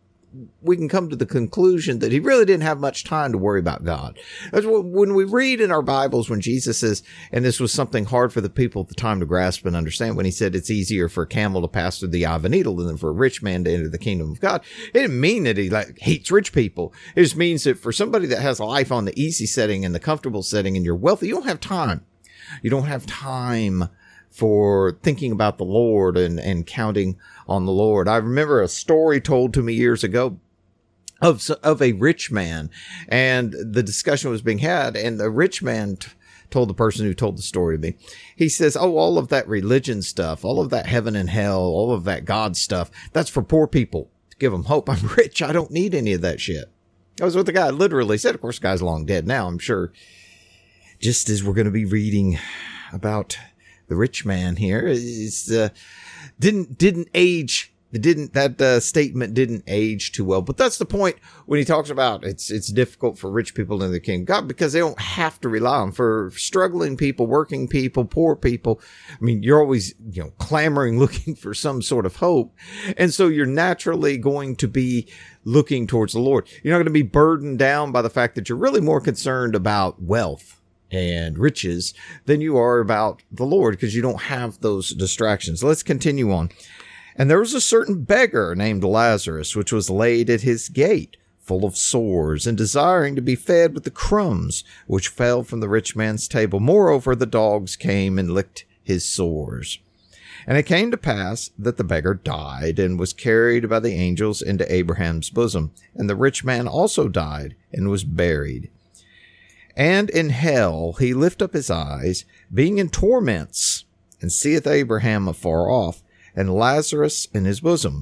we can come to the conclusion that he really didn't have much time to worry about God. That's what, when we read in our Bibles, when Jesus says, and this was something hard for the people at the time to grasp and understand, when he said it's easier for a camel to pass through the eye of a needle than for a rich man to enter the kingdom of God. It didn't mean that he like hates rich people. It just means that for somebody that has a life on the easy setting and the comfortable setting and you're wealthy, you don't have time. You don't have time for thinking about the Lord and, and counting on the Lord. I remember a story told to me years ago of, of a rich man, and the discussion was being had, and the rich man t- told the person who told the story to me, he says, oh, all of that religion stuff, all of that heaven and hell, all of that God stuff, that's for poor people to give them hope. I'm rich. I don't need any of that shit. That was what the guy literally said. Of course, the guy's long dead now, I'm sure. Just as we're going to be reading about the rich man here is, uh, didn't, didn't age. It didn't, that uh, statement didn't age too well. But that's the point when he talks about it's, it's difficult for rich people in the kingdom of God because they don't have to rely on for struggling people, working people, poor people. I mean, you're always, you know, clamoring, looking for some sort of hope. And so you're naturally going to be looking towards the Lord. You're not going to be burdened down by the fact that you're really more concerned about wealth and riches than you are about the Lord because you don't have those distractions. Let's continue on. And there was a certain beggar named Lazarus, which was laid at his gate, full of sores, and desiring to be fed with the crumbs which fell from the rich man's table. Moreover, the dogs came and licked his sores. And it came to pass that the beggar died and was carried by the angels into Abraham's bosom. And the rich man also died and was buried. And in hell he lift up his eyes, being in torments, and seeth Abraham afar off, and Lazarus in his bosom.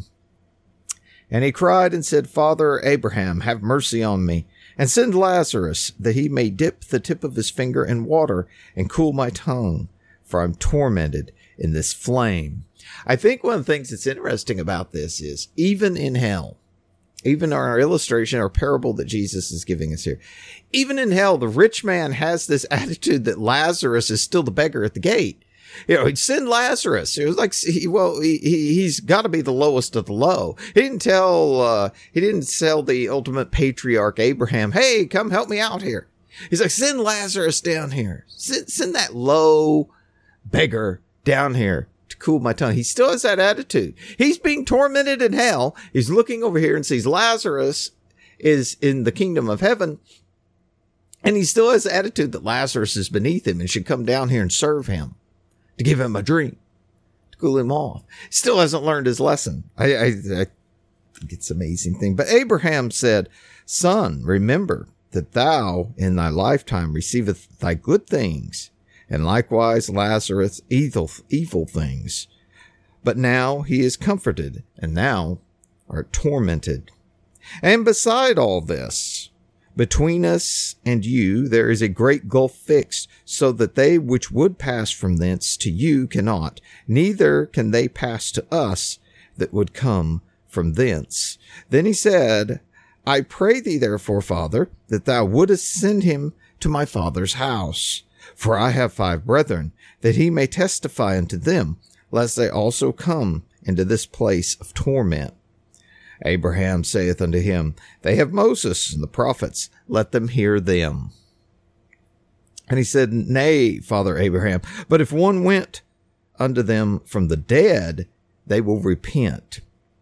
And he cried and said, Father Abraham, have mercy on me, and send Lazarus, that he may dip the tip of his finger in water, and cool my tongue, for I'm tormented in this flame. I think one of the things that's interesting about this is, even in hell, even our illustration, our parable that Jesus is giving us here, even in hell, the rich man has this attitude that Lazarus is still the beggar at the gate. You know, he'd send Lazarus. It was like, he, well, he, he's got to be the lowest of the low. He didn't tell, uh, he didn't tell the ultimate patriarch Abraham, hey, come help me out here. He's like, send Lazarus down here. Send, send that low beggar down here to cool my tongue. He still has that attitude. He's being tormented in hell. He's looking over here and sees Lazarus is in the kingdom of heaven. And he still has the attitude that Lazarus is beneath him and should come down here and serve him, to give him a drink, to cool him off. Still hasn't learned his lesson. I, I, I think it's an amazing thing. But Abraham said, Son, remember that thou in thy lifetime receiveth thy good things, and likewise Lazarus evil, evil things. But now he is comforted, and thou art tormented. And beside all this, between us and you there is a great gulf fixed, so that they which would pass from thence to you cannot, neither can they pass to us that would come from thence. Then he said, I pray thee therefore, Father, that thou wouldest send him to my father's house. For I have five brethren, that he may testify unto them, lest they also come into this place of torment. Abraham saith unto him, They have Moses and the prophets, let them hear them. And he said, Nay, Father Abraham, but if one went unto them from the dead, they will repent.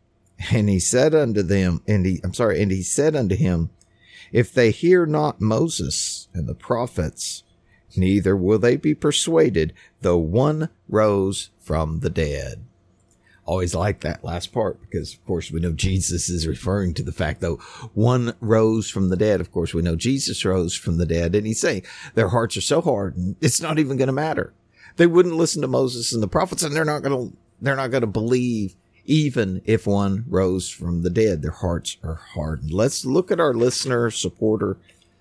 And he said unto them, and he, I'm sorry, and he said unto him, If they hear not Moses and the prophets, neither will they be persuaded, though one rose from the dead. Always like that last part because, of course, we know Jesus is referring to the fact, though one rose from the dead. Of course, we know Jesus rose from the dead. And he's saying their hearts are so hardened, it's not even going to matter. They wouldn't listen to Moses and the prophets, and they're not going to, they're not going to believe even if one rose from the dead. Their hearts are hardened. Let's look at our listener supporter,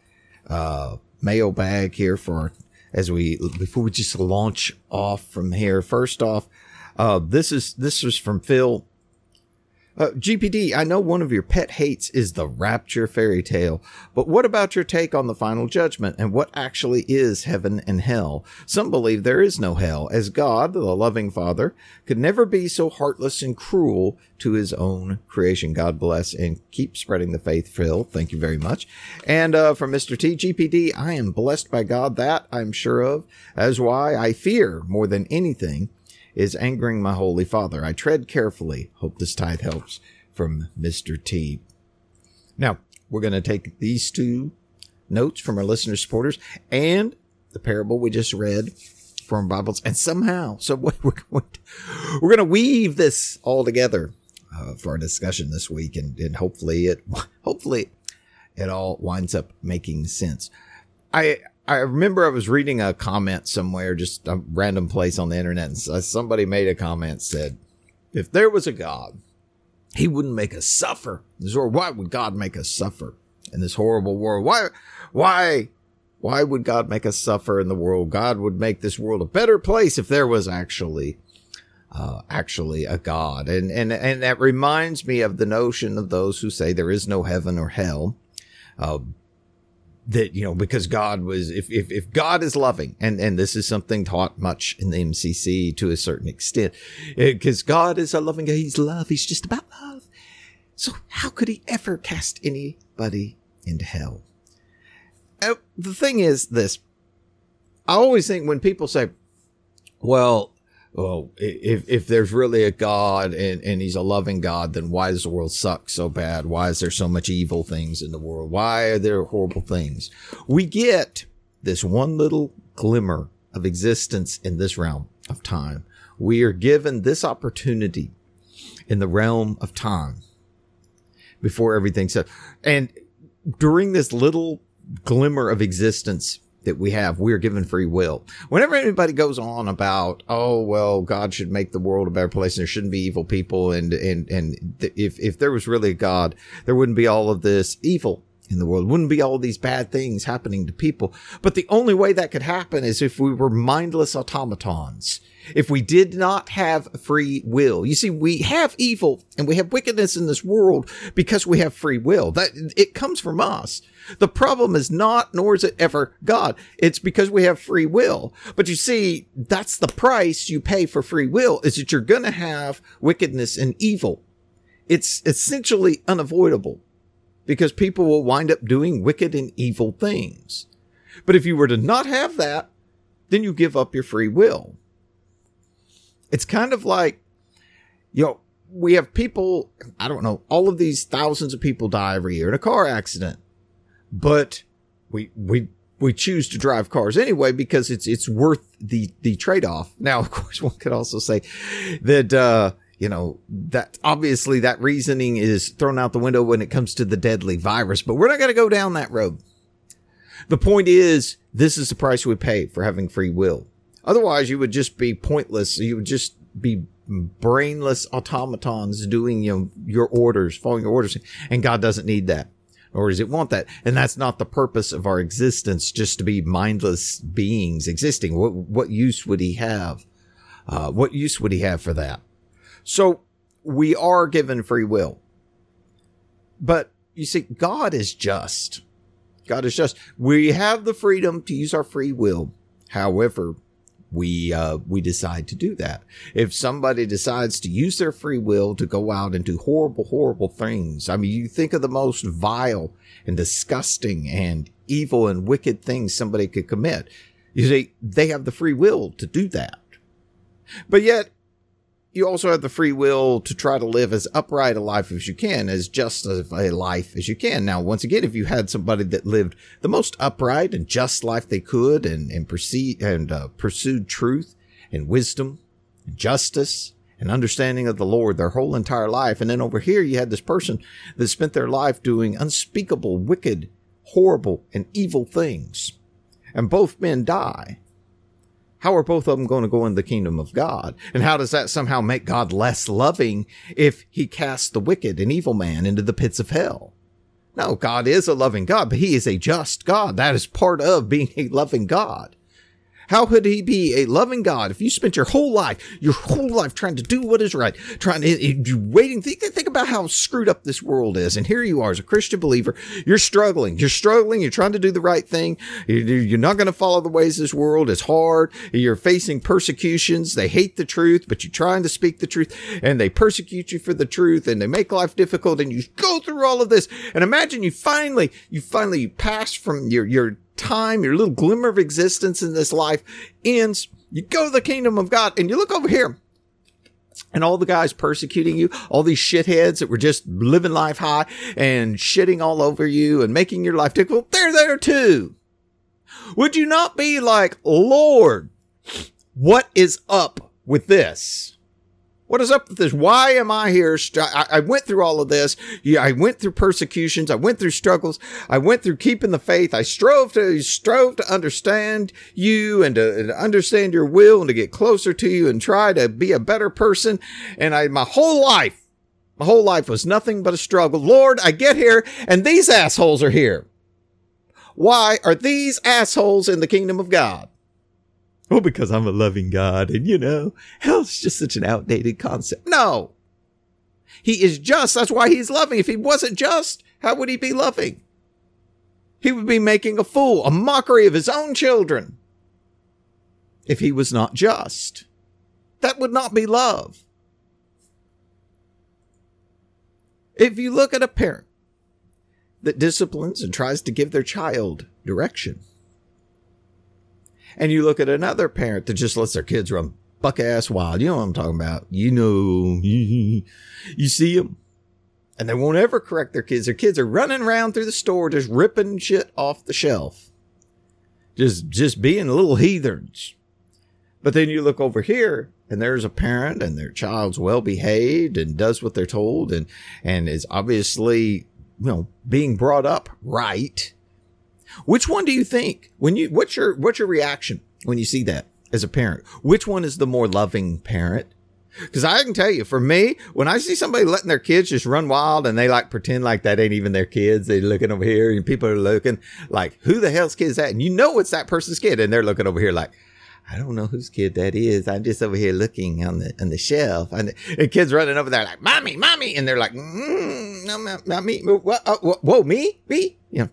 uh, mailbag here for, as we, before we just launch off from here. First off, Uh, this is, this is from Phil. Uh, G P D, I know one of your pet hates is the rapture fairy tale, but what about your take on the final judgment and what actually is heaven and hell? Some believe there is no hell, as God, the loving Father, could never be so heartless and cruel to his own creation. God bless and keep spreading the faith, Phil. Thank you very much. And uh, from Mister T, G P D, I am blessed by God, that I'm sure of, as why I fear more than anything is angering my Holy Father. I tread carefully. Hope this tithe helps. From Mister T. Now, we're going to take these two notes from our listener supporters and the parable we just read from Bibles, and somehow, so we're going to, we're going to weave this all together uh, for our discussion this week, and, and hopefully it, hopefully it all winds up making sense. I, I remember I was reading a comment somewhere, just a random place on the internet, and somebody made a comment, said, if there was a God, he wouldn't make us suffer. Or why would God make us suffer in this horrible world? Why, why, Why would God make us suffer in the world? God would make this world a better place if there was actually, uh, actually a God. And, and, and that reminds me of the notion of those who say there is no heaven or hell. Uh, that, you know, because God was, if, if, if God is loving, and, and this is something taught much in the M C C to a certain extent, because God is a loving God. He's love. He's just about love. So how could he ever cast anybody into hell? Uh, the thing is this, I always think when people say, well, well, if, if there's really a God and, and he's a loving God, then why does the world suck so bad? Why is there so much evil things in the world? Why are there horrible things? We get this one little glimmer of existence in this realm of time. We are given this opportunity in the realm of time before everything's up. And during this little glimmer of existence that we have, we are given free will. Whenever anybody goes on about, oh, well, God should make the world a better place and there shouldn't be evil people. And, and, and th- if, if there was really a God, there wouldn't be all of this evil in the world. Wouldn't be all these bad things happening to people. But the only way that could happen is if we were mindless automatons. If we did not have free will. You see, we have evil and we have wickedness in this world because we have free will. That it comes from us. The problem is not, nor is it ever God. It's because we have free will. But you see, that's the price you pay for free will, is that you're going to have wickedness and evil. It's essentially unavoidable because people will wind up doing wicked and evil things. But if you were to not have that, then you give up your free will. It's kind of like, you know, we have people, I don't know, all of these thousands of people die every year in a car accident. But we, we, we choose to drive cars anyway because it's, it's worth the, the trade-off. Now, of course, one could also say that, uh, you know, that obviously that reasoning is thrown out the window when it comes to the deadly virus, but we're not going to go down that road. The point is, this is the price we pay for having free will. Otherwise, you would just be pointless. You would just be brainless automatons doing, you know, your orders, following your orders. And God doesn't need that. Or does it want that? And that's not the purpose of our existence, just to be mindless beings existing. What, what use would he have? Uh, what use would he have for that? So we are given free will. But you see, God is just. God is just. We have the freedom to use our free will. However, we, uh, we decide to do that. If somebody decides to use their free will to go out and do horrible, horrible things. I mean, you think of the most vile and disgusting and evil and wicked things somebody could commit. You see, they have the free will to do that. But yet, you also have the free will to try to live as upright a life as you can, as just a life as you can. Now, once again, if you had somebody that lived the most upright and just life they could and, and, proceed, and uh, pursued truth and wisdom and justice and understanding of the Lord their whole entire life. And then over here, you had this person that spent their life doing unspeakable, wicked, horrible, and evil things. And both men die. How are both of them going to go in the kingdom of God? And how does that somehow make God less loving if he casts the wicked and evil man into the pits of hell? No, God is a loving God, but he is a just God. That is part of being a loving God. How could he be a loving God if you spent your whole life, your whole life trying to do what is right, trying to, waiting, think, think about how screwed up this world is. And here you are as a Christian believer, you're struggling, you're struggling, you're trying to do the right thing. You're not going to follow the ways of this world. It's hard. You're facing persecutions. They hate the truth, but you're trying to speak the truth and they persecute you for the truth and they make life difficult and you go through all of this. And imagine you finally, you finally pass from your, your, time, your little glimmer of existence in this life ends. You go to the kingdom of God and you look over here and all the guys persecuting you, all these shitheads that were just living life high and shitting all over you and making your life difficult, they're there too. Would you not be like, Lord, what is up with this? What is up with this? Why am I here? I, I went through all of this. Yeah, I went through persecutions. I went through struggles. I went through keeping the faith. I strove to strove to understand you and to, and to understand your will and to get closer to you and try to be a better person. And I, my whole life, my whole life was nothing but a struggle. Lord, I get here and these assholes are here. Why are these assholes in the kingdom of God? Well, because I'm a loving God, and you know, hell's just such an outdated concept. No. He is just. That's why he's loving. If he wasn't just, how would he be loving? He would be making a fool, a mockery of his own children. If he was not just, that would not be love. If you look at a parent that disciplines and tries to give their child direction, and you look at another parent that just lets their kids run buck ass wild, you know what I'm talking about. You know, you see them, and they won't ever correct their kids. Their kids are running around through the store just ripping shit off the shelf, just just being little heathens. But then you look over here, and there's a parent, and their child's well behaved and does what they're told, and and is obviously, you know, being brought up right. Which one do you think, when you what's your what's your reaction when you see that as a parent? Which one is the more loving parent? Because I can tell you, for me, when I see somebody letting their kids just run wild and they like pretend like that ain't even their kids, they're looking over here and people are looking like, who the hell's kid is that? And you know it's that person's kid, and they're looking over here like, I don't know whose kid that is. I'm just over here looking on the on the shelf. And the, and kids running over there like, mommy, mommy. And they're like, mm, no, not, not me. What, uh, whoa, me? Me? You know.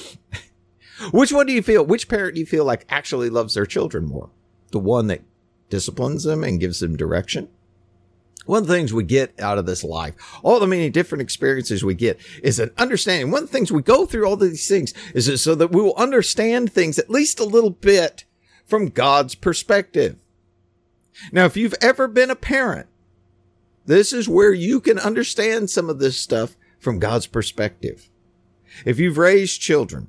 Which one do you feel, which parent do you feel like actually loves their children more? The one that disciplines them and gives them direction? One of the things we get out of this life, all the many different experiences we get, is an understanding. One of the things we go through all of these things is so that we will understand things at least a little bit from God's perspective. Now, if you've ever been a parent, this is where you can understand some of this stuff from God's perspective. If you've raised children,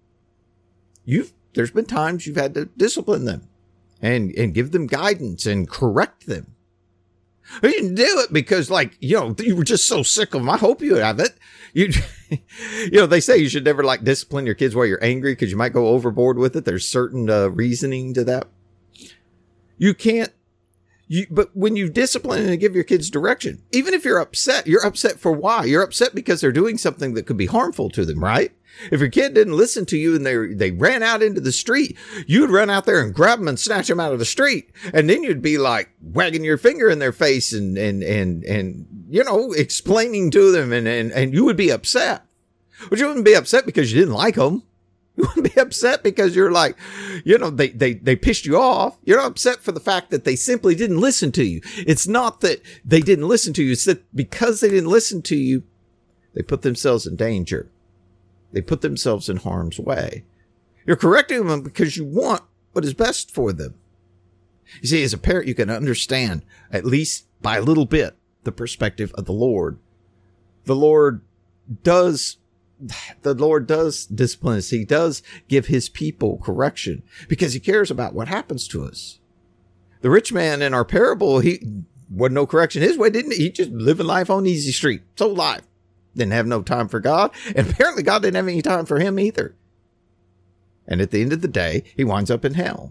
you've there's been times you've had to discipline them and, and give them guidance and correct them. You didn't do it because, like, you know, you were just so sick of them. I hope you have it. You, you know, they say you should never, like, discipline your kids while you're angry because you might go overboard with it. There's certain uh, reasoning to that. You can't, you, but when you discipline and give your kids direction, even if you're upset, you're upset for why? You're upset because they're doing something that could be harmful to them, right? If your kid didn't listen to you and they they ran out into the street, you'd run out there and grab them and snatch them out of the street. And then you'd be like wagging your finger in their face and, and, and, and, you know, explaining to them, and, and, and you would be upset. But you wouldn't be upset because you didn't like them. You wouldn't be upset because you're like, you know, they, they, they pissed you off. You're not upset for the fact that they simply didn't listen to you. It's not that they didn't listen to you. It's that because they didn't listen to you, they put themselves in danger. They put themselves in harm's way. You're correcting them because you want what is best for them. You see, as a parent, you can understand, at least by a little bit, the perspective of the Lord. The Lord does, the Lord does discipline us. He does give his people correction because he cares about what happens to us. The rich man in our parable, he wasn't no correction his way, didn't he? He just living life on easy street. So life. Didn't have no time for God. And apparently God didn't have any time for him either. And at the end of the day, he winds up in hell.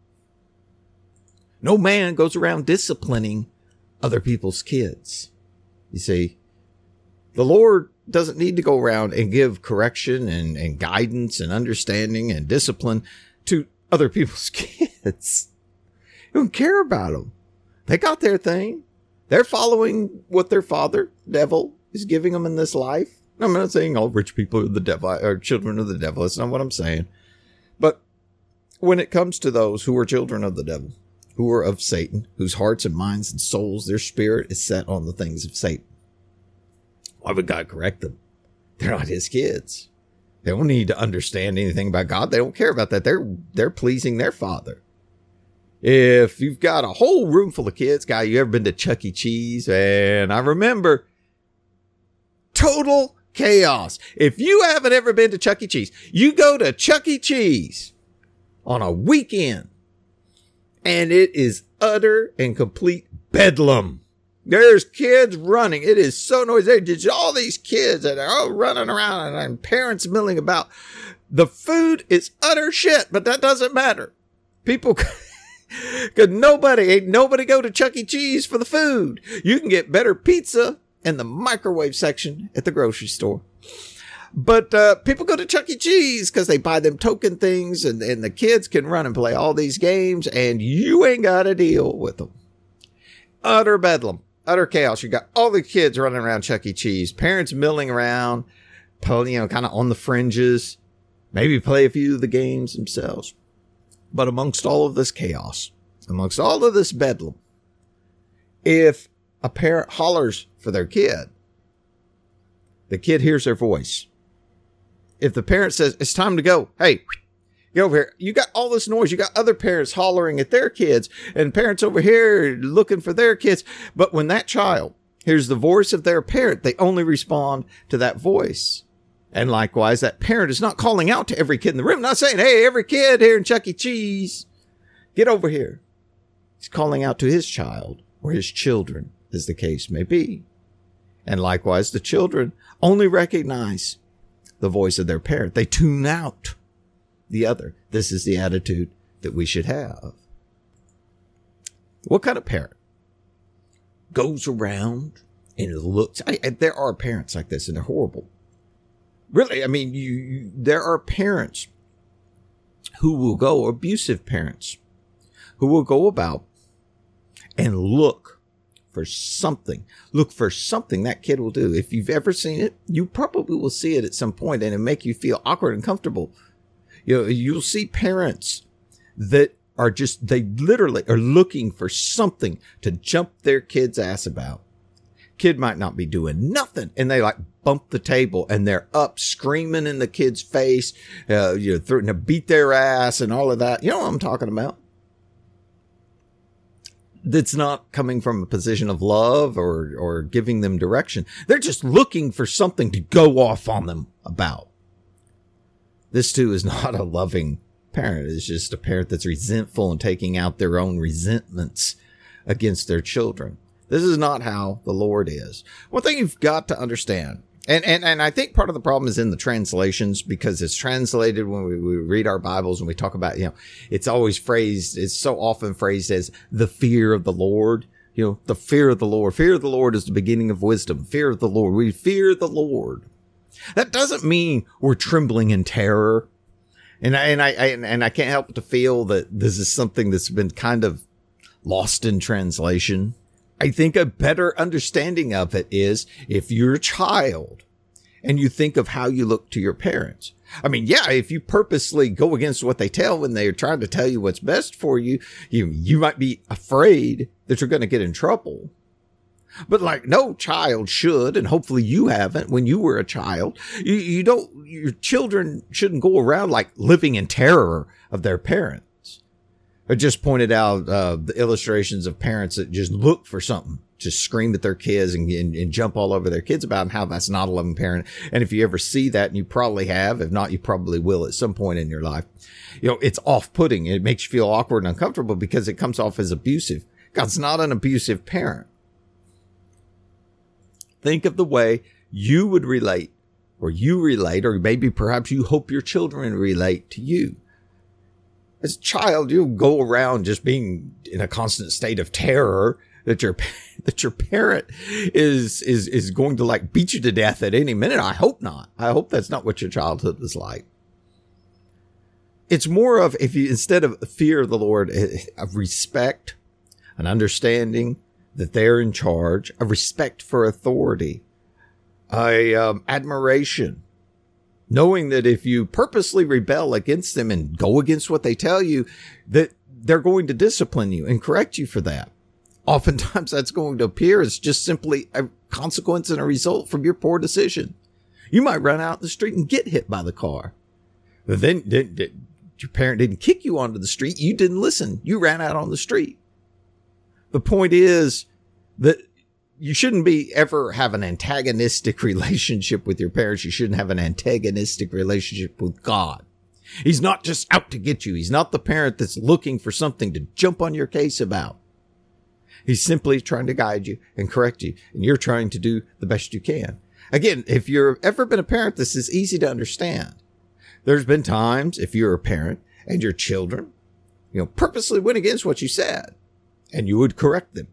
No man goes around disciplining other people's kids. You see, the Lord doesn't need to go around and give correction and, and guidance and understanding and discipline to other people's kids. He don't care about them. They got their thing. They're following what their father, devil, is giving them in this life. I'm not saying all rich people are the devil or children of the devil. That's not what I'm saying. But when it comes to those who are children of the devil, who are of Satan, whose hearts and minds and souls, their spirit is set on the things of Satan, why would God correct them? They're not his kids. They don't need to understand anything about God. They don't care about that. They're, they're pleasing their father. If you've got a whole room full of kids, guy, you ever been to Chuck E. Cheese? And I remember total chaos. If you haven't ever been to Chuck E. Cheese, you go to Chuck E. Cheese on a weekend and it is utter and complete bedlam. There's kids running. It is so noisy. There's all these kids that are all running around and parents milling about. The food is utter shit, but that doesn't matter. People, because nobody, ain't nobody go to Chuck E. Cheese for the food. You can get better pizza in the microwave section at the grocery store. But uh, people go to Chuck E. Cheese because they buy them token things, and, and the kids can run and play all these games, and you ain't got to deal with them. Utter bedlam, utter chaos. You got all the kids running around Chuck E. Cheese, parents milling around, you know, kind of on the fringes, maybe play a few of the games themselves. But amongst all of this chaos, amongst all of this bedlam, if a parent hollers for their kid, the kid hears their voice. If the parent says, it's time to go, hey, get over here. You got all this noise. You got other parents hollering at their kids and parents over here looking for their kids. But when that child hears the voice of their parent, they only respond to that voice. And likewise, that parent is not calling out to every kid in the room, not saying, hey, every kid here in Chuck E. Cheese, get over here. He's calling out to his child or his children, as the case may be. And likewise, the children only recognize the voice of their parent. They tune out the other. This is the attitude that we should have. What kind of parent goes around and looks? I, I, there are parents like this, and they're horrible. Really, I mean, you, you there are parents who will go, abusive parents, who will go about and look for something. Look for something that kid will do. If you've ever seen it, you probably will see it at some point, and it'll make you feel awkward and uncomfortable. You know, you'll see parents that are just, they literally are looking for something to jump their kid's ass about. Kid might not be doing nothing, and they like bump the table, and they're up screaming in the kid's face, uh, you know, threatening to beat their ass and all of that. You know what I'm talking about? That's not coming from a position of love or, or giving them direction. They're just looking for something to go off on them about. This too is not a loving parent. It's just a parent that's resentful and taking out their own resentments against their children. This is not how the Lord is. One thing you've got to understand, and, and, and I think part of the problem is in the translations, because it's translated when we, we read our Bibles and we talk about, you know, it's always phrased, it's so often phrased as the fear of the Lord. You know, the fear of the Lord. Fear of the Lord is the beginning of wisdom. Fear of the Lord. We fear the Lord. That doesn't mean we're trembling in terror. And I, and I, I and I can't help but to feel that this is something that's been kind of lost in translation. I think a better understanding of it is if you're a child and you think of how you look to your parents. I mean, yeah, if you purposely go against what they tell when they're trying to tell you what's best for you, you, you might be afraid that you're going to get in trouble. But like no child should, and hopefully you haven't when you were a child, you, you don't, your children shouldn't go around like living in terror of their parents. I just pointed out uh, the illustrations of parents that just look for something, just scream at their kids and, and, and jump all over their kids about, and how that's not a loving parent. And if you ever see that, and you probably have, if not, you probably will at some point in your life, you know, it's off-putting. It makes you feel awkward and uncomfortable because it comes off as abusive. God's not an abusive parent. Think of the way you would relate, or you relate, or maybe perhaps you hope your children relate to you. As a child, you'll go around just being in a constant state of terror that your that your parent is is is going to like beat you to death at any minute. I hope not. I hope that's not what your childhood was like. It's more of, if you, instead of fear of the Lord, a respect, an understanding that they're in charge, a respect for authority, a um, admiration. Knowing that if you purposely rebel against them and go against what they tell you, that they're going to discipline you and correct you for that. Oftentimes that's going to appear as just simply a consequence and a result from your poor decision. You might run out in the street and get hit by the car. But then, then, then your parent didn't kick you onto the street. You didn't listen. You ran out on the street. The point is that you shouldn't be ever have an antagonistic relationship with your parents. You shouldn't have an antagonistic relationship with God. He's not just out to get you. He's not the parent that's looking for something to jump on your case about. He's simply trying to guide you and correct you, and you're trying to do the best you can. Again, if you've ever been a parent, this is easy to understand. There's been times, if you're a parent and your children, you know, purposely went against what you said, and you would correct them.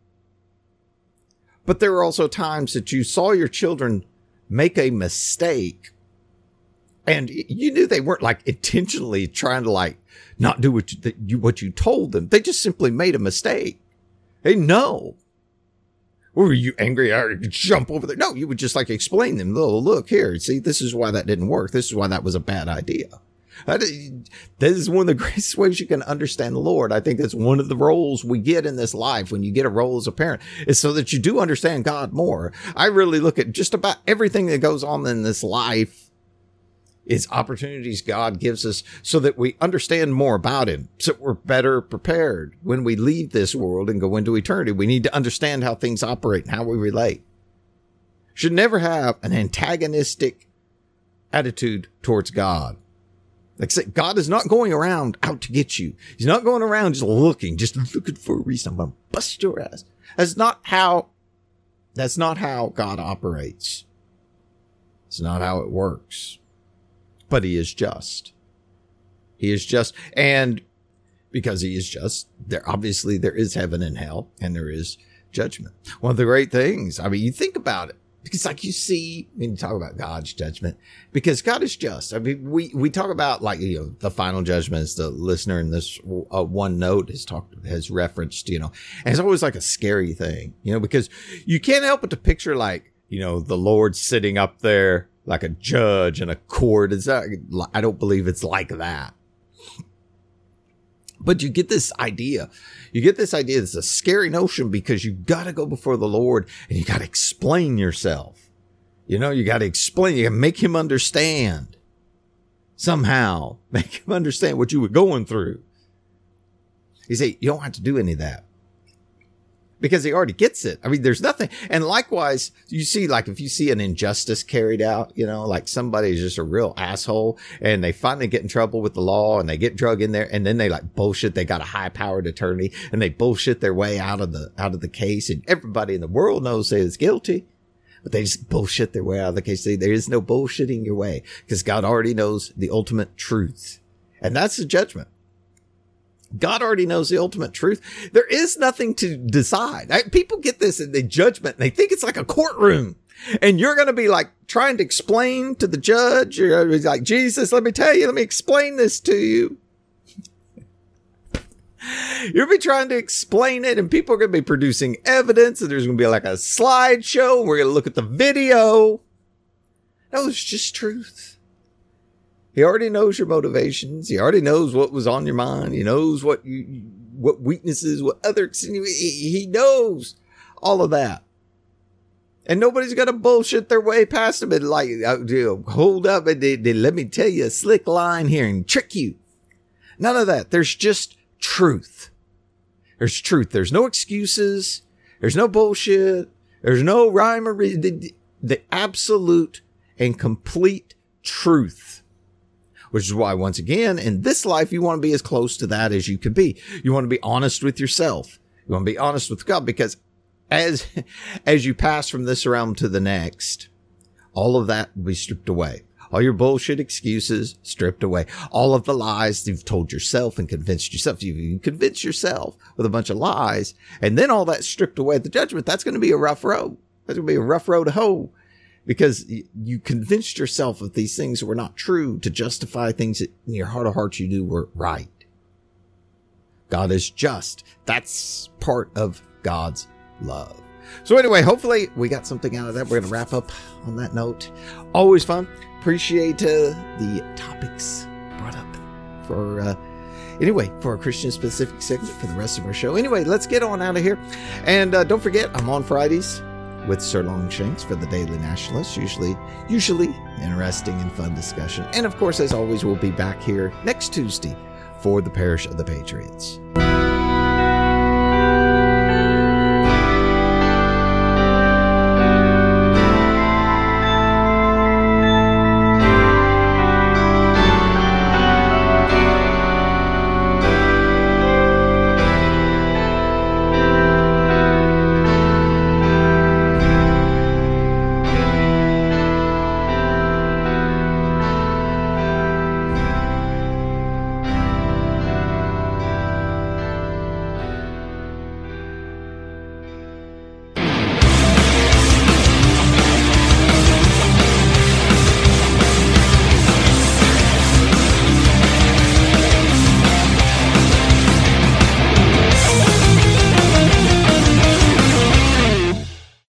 But there are also times that you saw your children make a mistake And you knew they weren't like intentionally trying to like not do what you, you what you told them. They just simply made a mistake. They know. Or were you angry? Or you jump over there? No, you would just like explain them. Oh, look here. See, this is why that didn't work. This is why that was a bad idea. This is one of the greatest ways you can understand the Lord. I think that's one of the roles we get in this life when you get a role as a parent, is so that you do understand God more. I really look at just about everything that goes on in this life is opportunities God gives us so that we understand more about him, so we're better prepared when we leave this world and go into eternity. We need to understand how things operate and how we relate. Should never have an antagonistic attitude towards God. Like I said, God is not going around out to get you. He's not going around just looking, just looking for a reason. I'm going to bust your ass. That's not how, that's not how God operates. It's not how it works. But he is just. He is just. And because he is just, there obviously there is heaven and hell, and there is judgment. One of the great things, I mean, you think about it, because like you see, when you talk about God's judgment, because God is just. I mean, we, we talk about like, you know, the final judgment, as the listener in this uh, one note has talked, has referenced, you know, and it's always like a scary thing, you know, because you can't help but to picture like, you know, the Lord sitting up there like a judge in a court. Is that, I don't believe it's like that. But you get this idea. You get this idea. It's a scary notion because you got to go before the Lord and you got to explain yourself. You know, you got to explain. You got to make him understand somehow. Make him understand what you were going through. You say, you don't have to do any of that, because he already gets it. I mean, there's nothing. And likewise, you see, like if you see an injustice carried out, you know, like somebody's just a real asshole and they finally get in trouble with the law and they get drug in there, and then they like bullshit. They got a high powered attorney and they bullshit their way out of the, out of the case. And everybody in the world knows they is guilty, but they just bullshit their way out of the case. There is no bullshitting your way, because God already knows the ultimate truth. And that's the judgment. God already knows the ultimate truth. There is nothing to decide. I, people get this in the judgment and they think it's like a courtroom, and you're going to be like trying to explain to the judge. You're like, Jesus, let me tell you, let me explain this to you. You'll be trying to explain it, and people are going to be producing evidence, and there's going to be like a slideshow. And we're going to look at the video. No, it's just truth. He already knows your motivations. He already knows what was on your mind. He knows what you, what weaknesses, what other, he knows all of that. And nobody's going to bullshit their way past him and like, you know, hold up and they, they, let me tell you a slick line here and trick you. None of that. There's just truth. There's truth. There's no excuses. There's no bullshit. There's no rhyme or reason. The, the absolute and complete truth. Which is why, once again, in this life, you want to be as close to that as you can be. You want to be honest with yourself. You want to be honest with God, because as, as you pass from this realm to the next, all of that will be stripped away. All your bullshit excuses stripped away. All of the lies you've told yourself and convinced yourself. You, you convince yourself with a bunch of lies, and then all that stripped away at the judgment. That's going to be a rough road. That's going to be a rough road to hoe. Because you convinced yourself of these things that were not true to justify things that in your heart of hearts you knew were right. God is just. That's part of God's love. So anyway, hopefully we got something out of that. We're going to wrap up on that note. Always fun. Appreciate uh, the topics brought up for, uh, anyway, for a Christian specific segment for the rest of our show. Anyway, let's get on out of here. And uh, don't forget, I'm on Fridays with Sir Longshanks for the Daily Nationalist. Usually, usually interesting and fun discussion. And of course, as always, we'll be back here next Tuesday for the Parish of the Patriots.